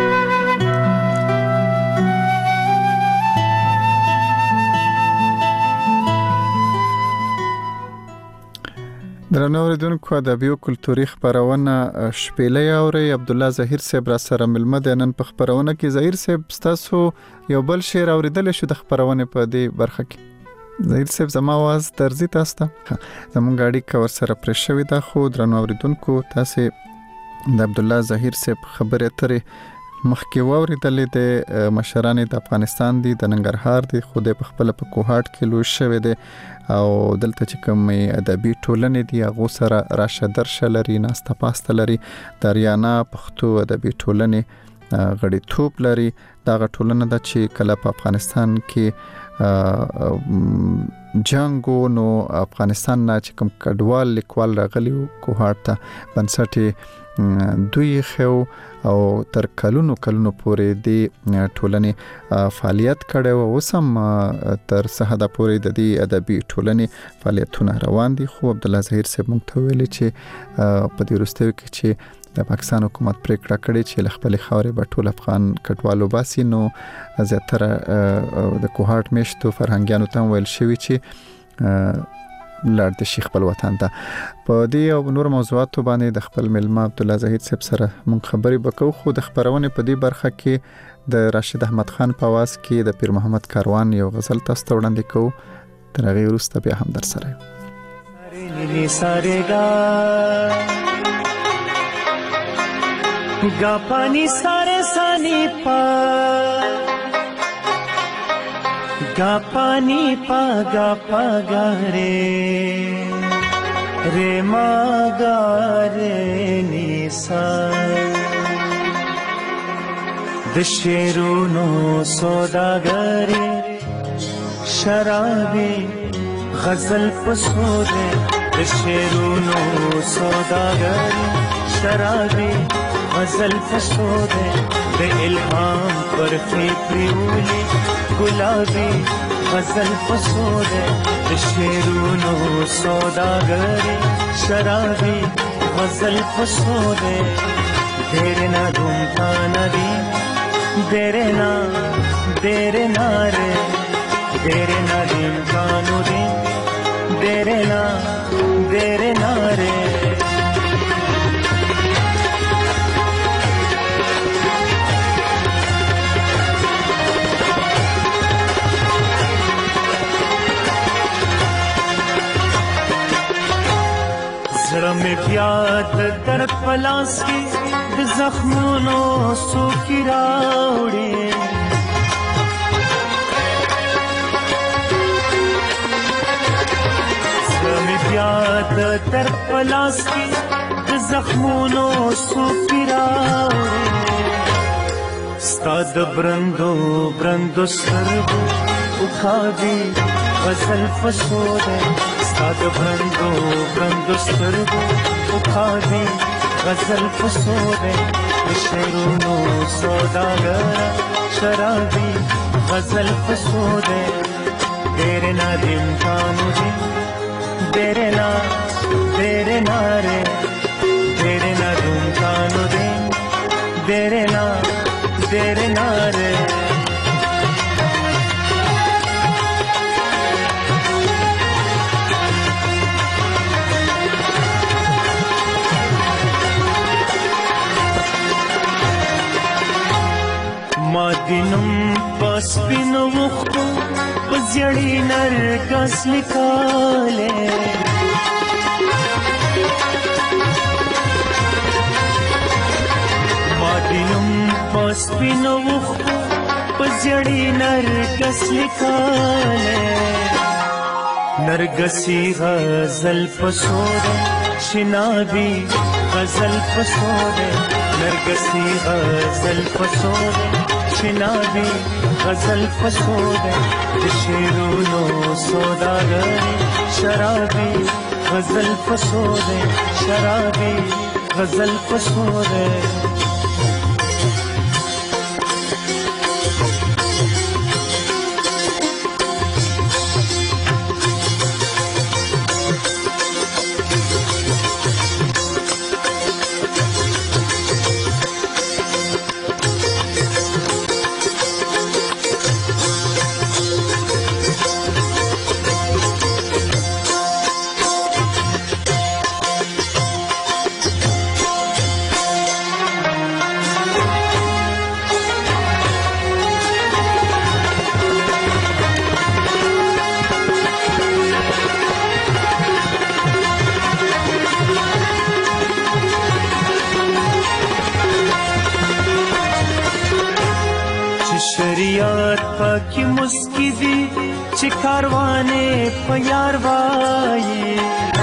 درنو اوریدونکو ادبي او کلتوري خبرونه شپېلې اوري عبد الله ظهیر صاحب را سره ملمه د نن په خبرونه کې ظهیر صاحب تاسو یو بل شعر اوریدل شو د خبرونه په دې برخه کې ظهیر صاحب زما आवाज درځي تاسو ته زموږ غاډي کور سره پر شوی دا خو درنو اوریدونکو تاسو د عبد الله ظهیر صاحب خبره ترې مخکې واوریدلې د مشران د افغانستان دي د ننګرهار دي خو د خپل په کوهاټ کې لوي شوی دي او دلته چې کوم ادبي ټولنې دي هغه سره راشه درشه لري ناسته پاسته لري دریانا پښتو ادبي ټولنې غړي توپ لري دا ټولنه د چې کله په افغانستان کې جنگو نو افغانستان نه چې کوم کډوال لیکوال راغلی کوهاټ ته بنسټي دوی خو او تر کلونو کلونو پورې د ټولنې فعالیت کړي او سم تر سهدا پورې د دې ادبي ټولنې فعالیتونه روان دي خو عبد الله ظهیر صاحب مونږ ته ویل چې په دې وروستیو کې چې د پاکستان حکومت پریکړه کړې چې له خپل خاورې به ټول افغان کډوالو باسي. نو زیاتره د کوهاټ میشتو فرهنګیانو ته ویل شوی چې لړ د شیخ خپل وطن ته. په دې او نور موضوعاتو باندې د خپل ملما عبدالله زاهد صاحب سره مونږ خبرې وکړو. خو د خبرونې په دې برخه کې د راشد احمد خان په आवाज کې د پیر محمد کاروان یو غزل تاسو ته وړاندې کوو. تر هغه وروسته بیا هم در سره नी सारे गा गा पानी सारे सानी पा गा पानी पा गा पा गा रे रे मा गा रे नी सा दशेरुनो सौदागरे शराबी गजल पसोदे शेरूनो सौदागरी शराबी गजल फसोदे बे इल्हाम पर फिक्रियूली गुलाबी गजल फसोदे शेरूनो सौदागरी शराबी गजल फसोदे देरे ना धूमता नदी देरे ना देरे ना रे देरे ना दिन कानू दिन देरे ना देरे ना रे जड़ा में प्याद दर्द पलास की जख्मों सो की राउड़ी याद तर पलास की जख्मों सो किराए स्ताद ब्रंदो ब्रंदो सरबो उखाबी गजल फसोदे स्ताद ब्रंदो ब्रंदो सरबो उखाबी गजल फसोदे शेरूनो सौदागर शराबी गजल फसोदे तेरे ना दिन कानू दिन तेरे ना तेरे ना रे तेरे ना धूम कानो दे तेरे ना तेरे ना रे मादिनुम पस्पिनो मुख्तो पजड़ी नरगस लिकाले मादिनुम पस्पिनो मुख्तो पजड़ी नरगस लिकाले नरगसी गजल पसोदे शिनाबी गजल पसोदे नरगसी गजल पसोदे शिनाबी गजल फसोदे शेरूनो सौदागरी शराबी गजल फसोदे शराबी गजल फसोदे शरियत पकी मुस्की दी चिकारवाने प्यारवाए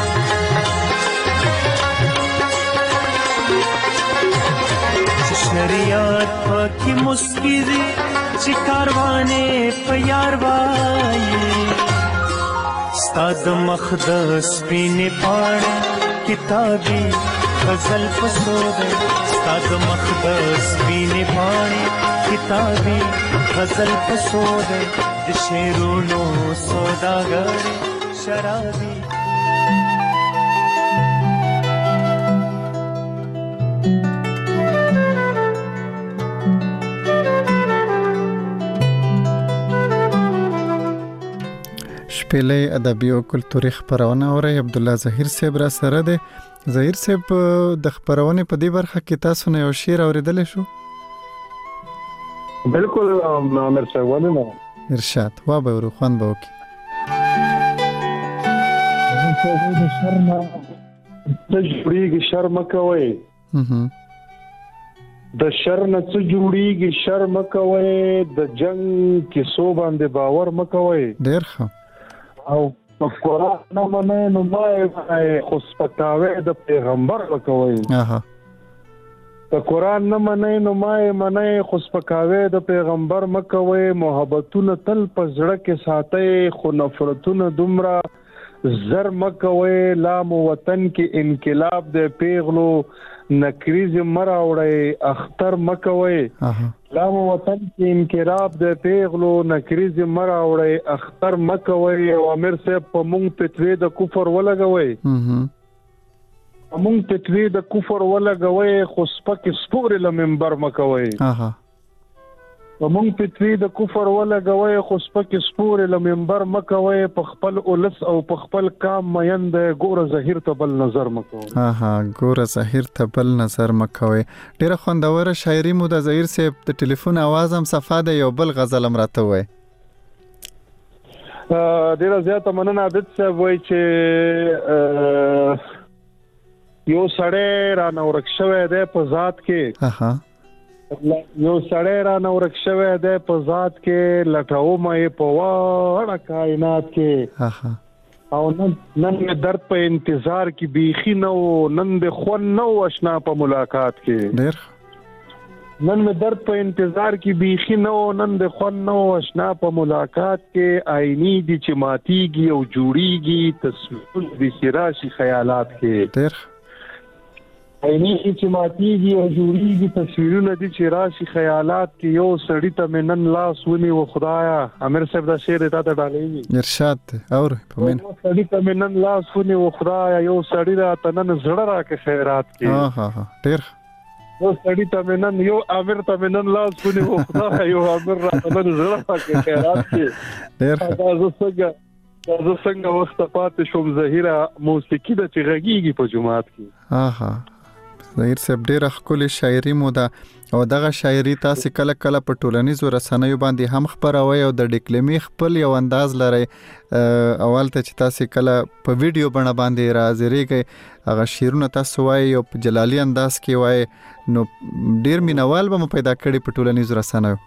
शरियत पकी मुस्की दी चिकारवाने प्यारवाए स्ताद मखदस पीने पाड़ किताबी गजल फसोदे स्ताद मखदस पीने पाड़े किताबी गजल फसोदे शेरूनो सौदागर शराबी شپېلې ادبي او کلتوري خبرونه اوري. عبد الله ظهیر صاحب را سره دی. ظهیر صاحب د خبرونه په دې برخه کې تاسو نه یو شعر اوریدل شو؟ بالکل عامر صاحب ولنه ارشاد وا به ورو خوان به وکي. د شرم ته جوړیږي شرم کوي. د شر نه څه جوړیږي شرم کوي. د جنگ کې سو باندې باور مکوي. ډیر ښه. او په قرآن نه منې نو ما خو سپکاوی د پیغمبر وکوي. اها په قرآن نه منې نو ما منې خو سپکاوی د پیغمبر مکوي. محبتونه تل په زړه کې ساتي خو نفرتونه دومره زر مکوي. لام وطن کې انقلاب د پیغلو نکریز مراوړی اختر مکوي. لام وطن کې انقلاب د پیغلو نکریز مراوړی اختر مکوي. او امیر صاحب په مونږ پتوی د کفر ولګوي. مونږ پتوی د کفر ولګوي خو سپک سپور له منبر مکوي. اها مونږ پتوی د کفر ولګوي خو سپک سپور له منبر مکوي. په خپل اولس او په خپل کام مېند ګوره ظهیر ته بل نظر مکوي. اها ګوره ظهیر ته بل نظر مکوي. ډیره خوندوره شاعري مو د ظهیر صاحب د ټلیفون आवाज هم صفه ده. یو بل غزل هم راته وای. ډیره زیاته مننه عبد صاحب وای چې یو سړی را نورک شوی دی په ذات کې. اها یو سړی را نورک شوی دی په ذات کې لټاو مې په واړه کائنات کې. اها او نن نن مې درد په انتظار کې بیخي نو نن د خون نو آشنا په ملاقات کې. ډیر نن مې درد په انتظار کې بیخي نو نن د خون نو آشنا په ملاقات کې. آئینی دي چې ماتيږي او جوړیږي تصویر دي چې راشي خیالات کې. ډیر آئینی دي چې ماتيږي او جوړیږي تصویرونه دي چې راشي خیالات کې. یو سړی ته مې نن لاس ونی و خدایا. امیر صاحب دا شعر ته ډالېږي. ارشاد اور په من یو سړی ته مې نن لاس ونی و خدایا. یو سړی را ته نن زړه راکې خیرات کې. ها ها ډیر یو سړی ته مې نن یو امیر ته مې نن لاس ونی و خدایا. یو امیر را ته نن زړه راکې خیرات کې. ډیر دا زه څنګه دا زه څنګه وخت پاتې شوم ظهیره موسیقي د چې غږیږي په جماعت کې. ها ها ظهیر صاحب ډیره ښکلې شاعري مو ده. او دغه شاعري تاسو کله کله په ټولنیزو رسنیو باندې هم خبروي او د ډیکلمي خپل یو انداز لري. اول ته چې تاسو کله په ویډیو بڼه باندې راځريږي هغه شعرونه تاسو وایي او په جلالي انداز کې وایي نو ډیر مینوال به مو پیدا کړي په ټولنیزو رسنیو.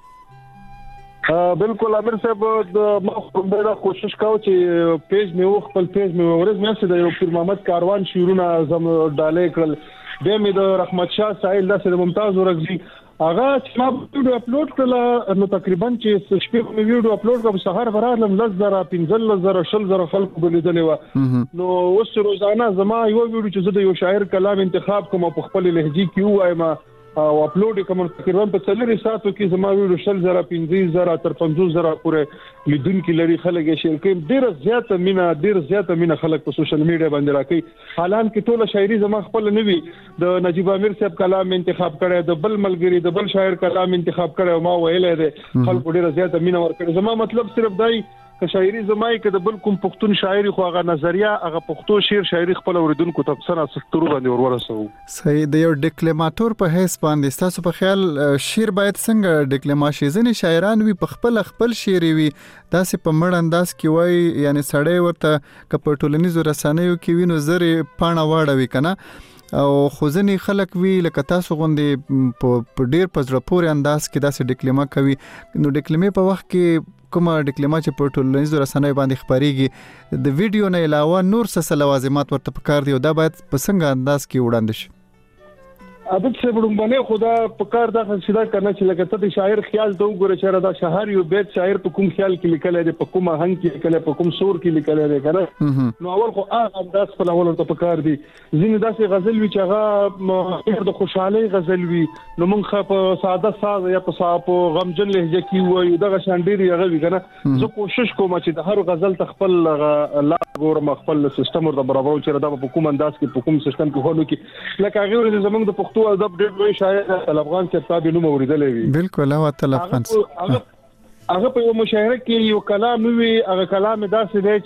بالکل امیر صاحب د ما دا کوشش کاو چې پیج مې خپل پیج مې ورځ مې د یو پیر محمد کاروان شعرونه زم ډالې کړل. به مې د رحمت شاه سایل د ممتاز ورغزي هغه چې ما ویډیو اپلوډ کړل نو تقریبا چې شپږ مې ویډیو اپلوډ کړم سهار برادلم لزر پنځل زره شل زره خلکو بلیدلې و. نو اوس روزانه زما یو ویډیو چې زه د یو شاعر کلام انتخاب کوم په خپل لهجه کې وایم او اپلوډ کوم تقریبا په څلوري ساعتو کې زما ویډیو شل زره پنځه زره تر پنځوس زره پورې لیدونکو لري. خلک یې شیر کوي. ډیر زیاته مینا ډیر زیاته مینا خلک په سوشل میډیا باندې راکړي. حالان کې ټول شاعري زما خپل نه وي. د نجیب امیر صاحب کلام انتخاب کړی د بل ملګری د بل شاعر کلام انتخاب کړی ما ویلې ده خلکو ډیر زیاته مینا ورکړي. زما مطلب صرف دای که شاعري زمای کې د بل کوم پښتون شاعري خو هغه نظریه هغه پښتو شعر شاعري خپل اوریدونکو ته څنګه سخترو باندې ورورسو. صحیح د یو ډیکلماتور په حیث باندې تاسو په خیال شعر باید څنګه ډیکلما شي؟ ځنې شاعران وي په خپل خپل شعر وي داسې په مړ انداز کې وای یعنی سړی ورته ک په ټولنیزو رسنیو کې وینو زری پاڼه واړوي کنه او خوځنی خلک وی لکه تاسو غوندي په ډیر پزړه پورې انداز کې داسې ډیکلما کوي. نو ډیکلمې په وخت کې کومه ډیکلما چې په ټولنیزو رسنیو باندې خبريږي د ویډیو نه علاوه نور څه لوازمات ورته پکار دی او دا باید په څنګه انداز کې وړاندې شي؟ عادت سے بډونګونه خدا پکار دا خصيدا کنه چې لکه ته شاعر خیال ته وګوره چې دا شهر یو بیت شاعر په کوم خیال کې لیکل دی په کومه هنګ کې لیکل په کوم سور کې لیکل دی کنه. نو اول خو هغه انداز په اول ته پکار دی. ځینې داسې غزل وی چې هغه د خوشحالي غزل وی نو مونږ په ساده ساز یا په صاحب غمجن لهجه کې وایو دغه شانديري هغه وی کنه. زه کوشش کوم چې د هر غزل ته خپل لا ګورم خپل سیستم ورته برابرو چې دا په کوم انداز کې په کوم سیستم کې هولو کې لکه هغه زمونږ د ادب ډېر لوی شاعر طلبغان چې تابع نوم اوریدلې وي. بالکل او طلبغان هغه په مشاعره کې یو کلام وی هغه کلام داسې دی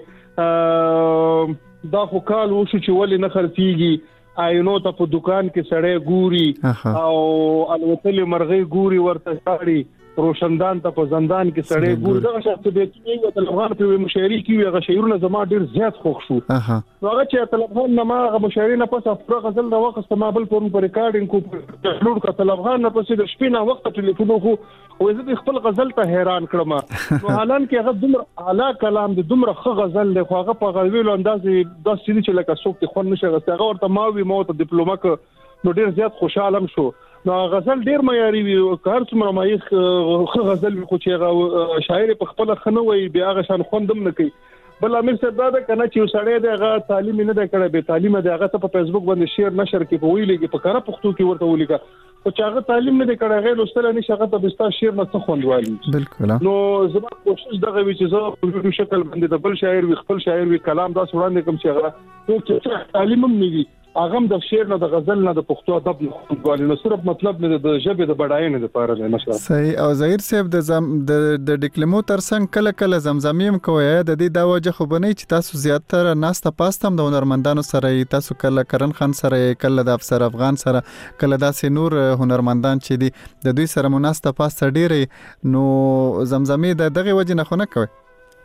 چې دا خو کال وشو چې ولې نه خرڅيږي آینو ته په دکان کې سړی ګوري او الوتل مرغۍ ګوري ورته ښکاري روشندان ته په زندان کې سړی ګوري دا شخص به کې یو طلبغان په مشاعري کې هغه شعرونه زما ډیر زیات خوښ شو هغه چې طلبغان نه ما هغه مشاعري نه پس افره غزل دا وخت استعمال پرون پر ریکارډینګ کو ډلور کا طلبغان نه پس د شپې نه وخت ټلیفون خو او زه خپل غزل ته حیران کړم نو حالان کې هغه دومره اعلی کلام د دومره ښه غزل له هغه په غویلو اندازې د سړي چې لکه څوک ته خون نشه غسته هغه ورته ماوي مو ته ډیپلوما ک نو ډیر زیات خوشاله شو نو غزل ډیر معیاري وي کار څومره مایخ غزل خو چې هغه شاعر په خپل خنوي بیا هغه شان خوندم نه کوي بل امیر صاحب دا کنه چې سړی دغه تعلیم نه دی کړی به تعلیم دی هغه په فیسبوک باندې شیر نشر کې په ویلې کې په کار پښتو کې ورته ولیکا او چې هغه تعلیم نه دی کړی غیر لوستل نه شغه ته بستا شیر نه څه خوندوالي بالکل نو زما کوشش دغه وی چې زه په ویډیو شکل باندې د بل شاعر وی خپل شاعر وی کلام دا وړاندې کوم چې هغه چې تعلیم هم نه اغم د شعر نه د غزل نه د پښتو ادب نه غواړي نو صرف مطلب نه د ژبې د بډاینې لپاره نه نشه صحیح او ظاهر صاحب د زم د د ډیکلمو ترڅنګ کله کله زمزمیم کوی د دې دا وجه خو بنئ چې تاسو زیاتره ناسته پاستم د هنرمندانو سره تاسو کله کرن خان سره کله د افسر افغان سره کله داسې نور هنرمندان چې دي د دوی سره مناسته پاسته ډیره نو زمزمې د دغه وجه نه خو نه کوي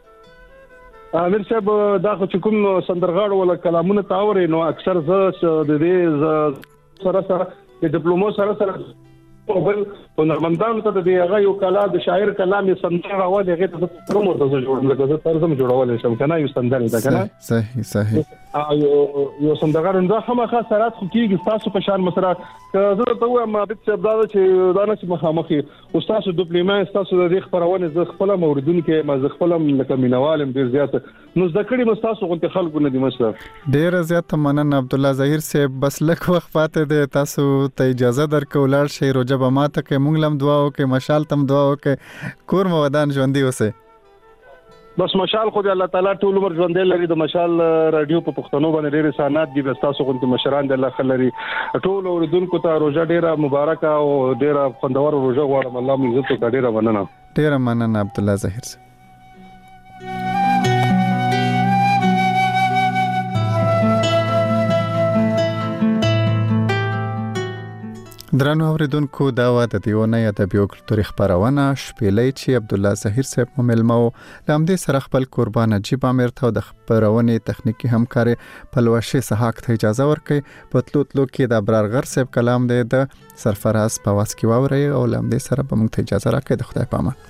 امیر صاحب دا خو چې کوم سندرغاړو ولا کلامونه تاوري نو اکثر زه د دې سره سره د ډیپلومو سره سره په بل هنرمندانو ته د هغه یو کلا د شاعر کلام یې سندره والی هغه ته ترمو ورته جوړول لکه زه ترجمه جوړول شم کنه یو سندره ده کنه صحیح صحیح یو یو سندرغاړ دا هم خاص سرات خو کیږي تاسو په شان مسره زه ته وایم ما بیت صاحب دا چې دا نه چې مخامخي استاد ډیپلوماسي تاسو د دې خبرونه ز خپل موردونکو ما ز خپل لکه مینوالم ډیر زیات نو ذکرې مستاسو غونډه خلکو نه دي مسله ډیر زیات مننه عبد الله ظاهر صاحب بس لک وخت پاتې دی تاسو ته اجازه درکولار شي روجه به ماته کې مونږ لم دعا وکړو مشال تم دعا وکړو کور مو ودان ژوندۍ اوسه بس مشال خو د الله تعالی ټول عمر ژوندۍ لري د مشال رادیو په پښتنو باندې ډېر سانات دي تاسو غونډه مشران د الله خلري ټول اوریدونکو ته روزه ډیره مبارکه او ډیره خوندور روزه غواړم الله مو عزت او ډیره مننه ډیره مننه عبد الله ظاهر صاحب درنو اوریدونکو دا و د دیونه ادبي او کلتوري خبرونه شپېلې چې عبد الله ظاهر صاحب مملمو لامدې سره خپل قربان جیب امیر ته د خبرونه تخنیکی همکاري پلوشه سحاق ته اجازه ورکړي پتلو تلو کې د ابرار غر صاحب کلام دی د سرفراز په واس کې ووري او لامدې سره به موږ ته اجازه راکړي د خدای په امان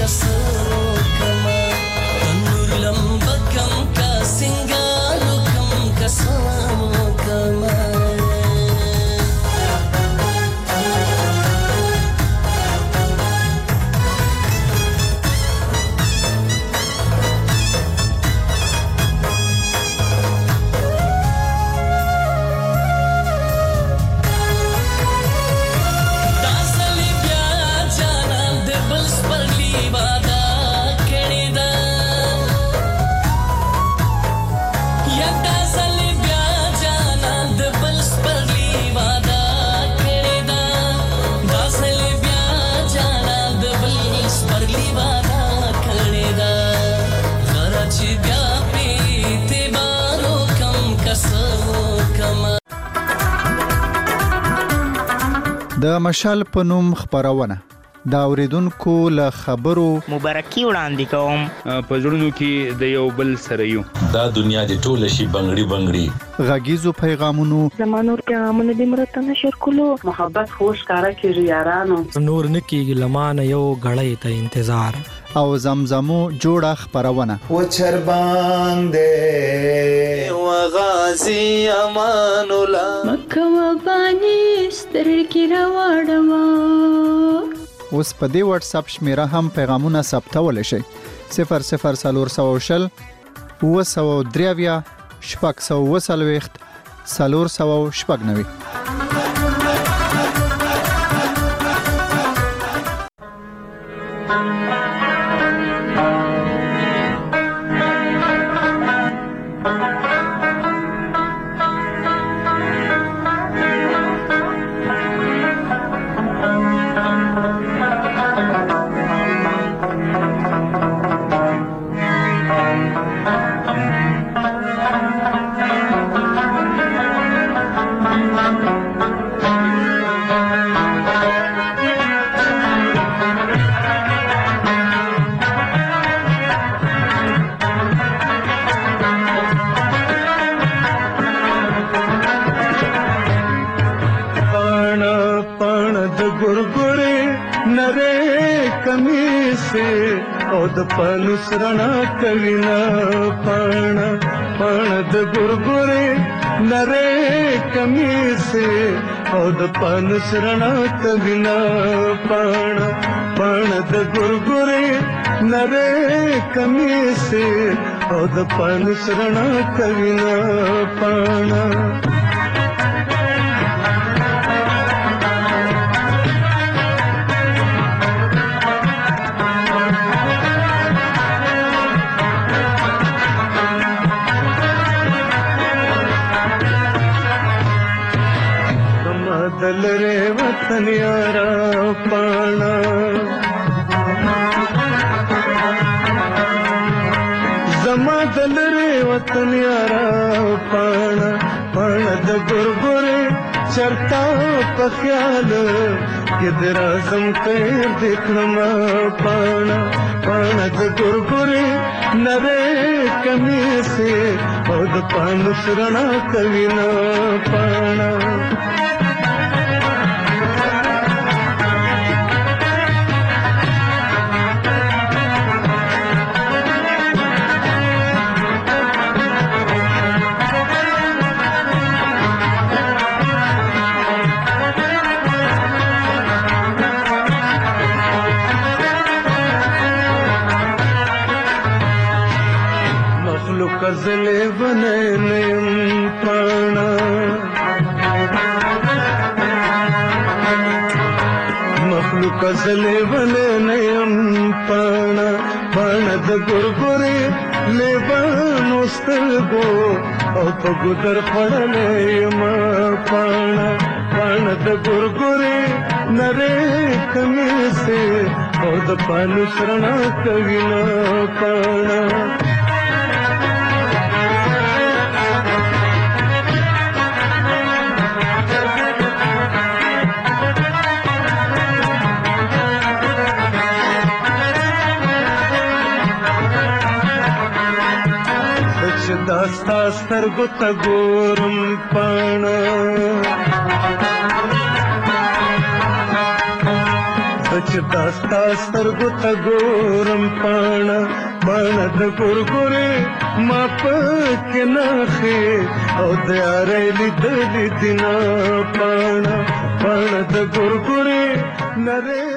कसो कमा तनुर लंबा कम का सिंगारो कम कसो कमा د مشال په نوم خبرونه دا اوریدونکو له خبرو مبارکي وړاندې کوم په زړونو کې د یو بل سره یو دا دنیا د ټول شي بنگړي بنگړي غږیزو پیغامونو زمانور پیغامونه د مرته نشر کولو محبت خوش کارا کیږي یارانو نور نکیږي لمانه یو غړې ته انتظار او زمزمو جوړه خبرونه و چربان دے و غازی امان الله مکه و بانی سترګې راوړما اوس په دې واتس اپ شمیره هم پیغامونه ثبتول شي صفر صفر سلور سو شل و سو دریویا شپږ سو وسلويخت سلور سو شپږ نوي د پانوس رڼا کوینا پانا پانا د ګورګورې نره کمیسه او د پانوس رڼا کوینا پانا پانا د ګورګورې نره کمیسه او د پانوس رڼا کوینا پانا دلره وطن یارا پانا زما دلره وطن یارا پانا پانا د ګورګورې چرتا په خیال کې درازم خیر دکړم پانا پانا د ګورګورې نره کمیسه او د پانوس رڼا کوینا پانا کزلے بنے نیم پانا مخلوق کزلے بنے نیم پانا پانا د ګورګورې لیبان وسترګو او په ګودر خړلې ما پانا پانا د ګورګورې نره کمیسه او د پانوس رڼا کوینا پانا داستا سترګو ته ګورم پانا چې داستا سترګو ته ګورم پاڼه باڼه د ګورګورې ما پکې نښې او د یارۍ لیدلې دي نه پاڼه باڼه د ګورګورې نرۍ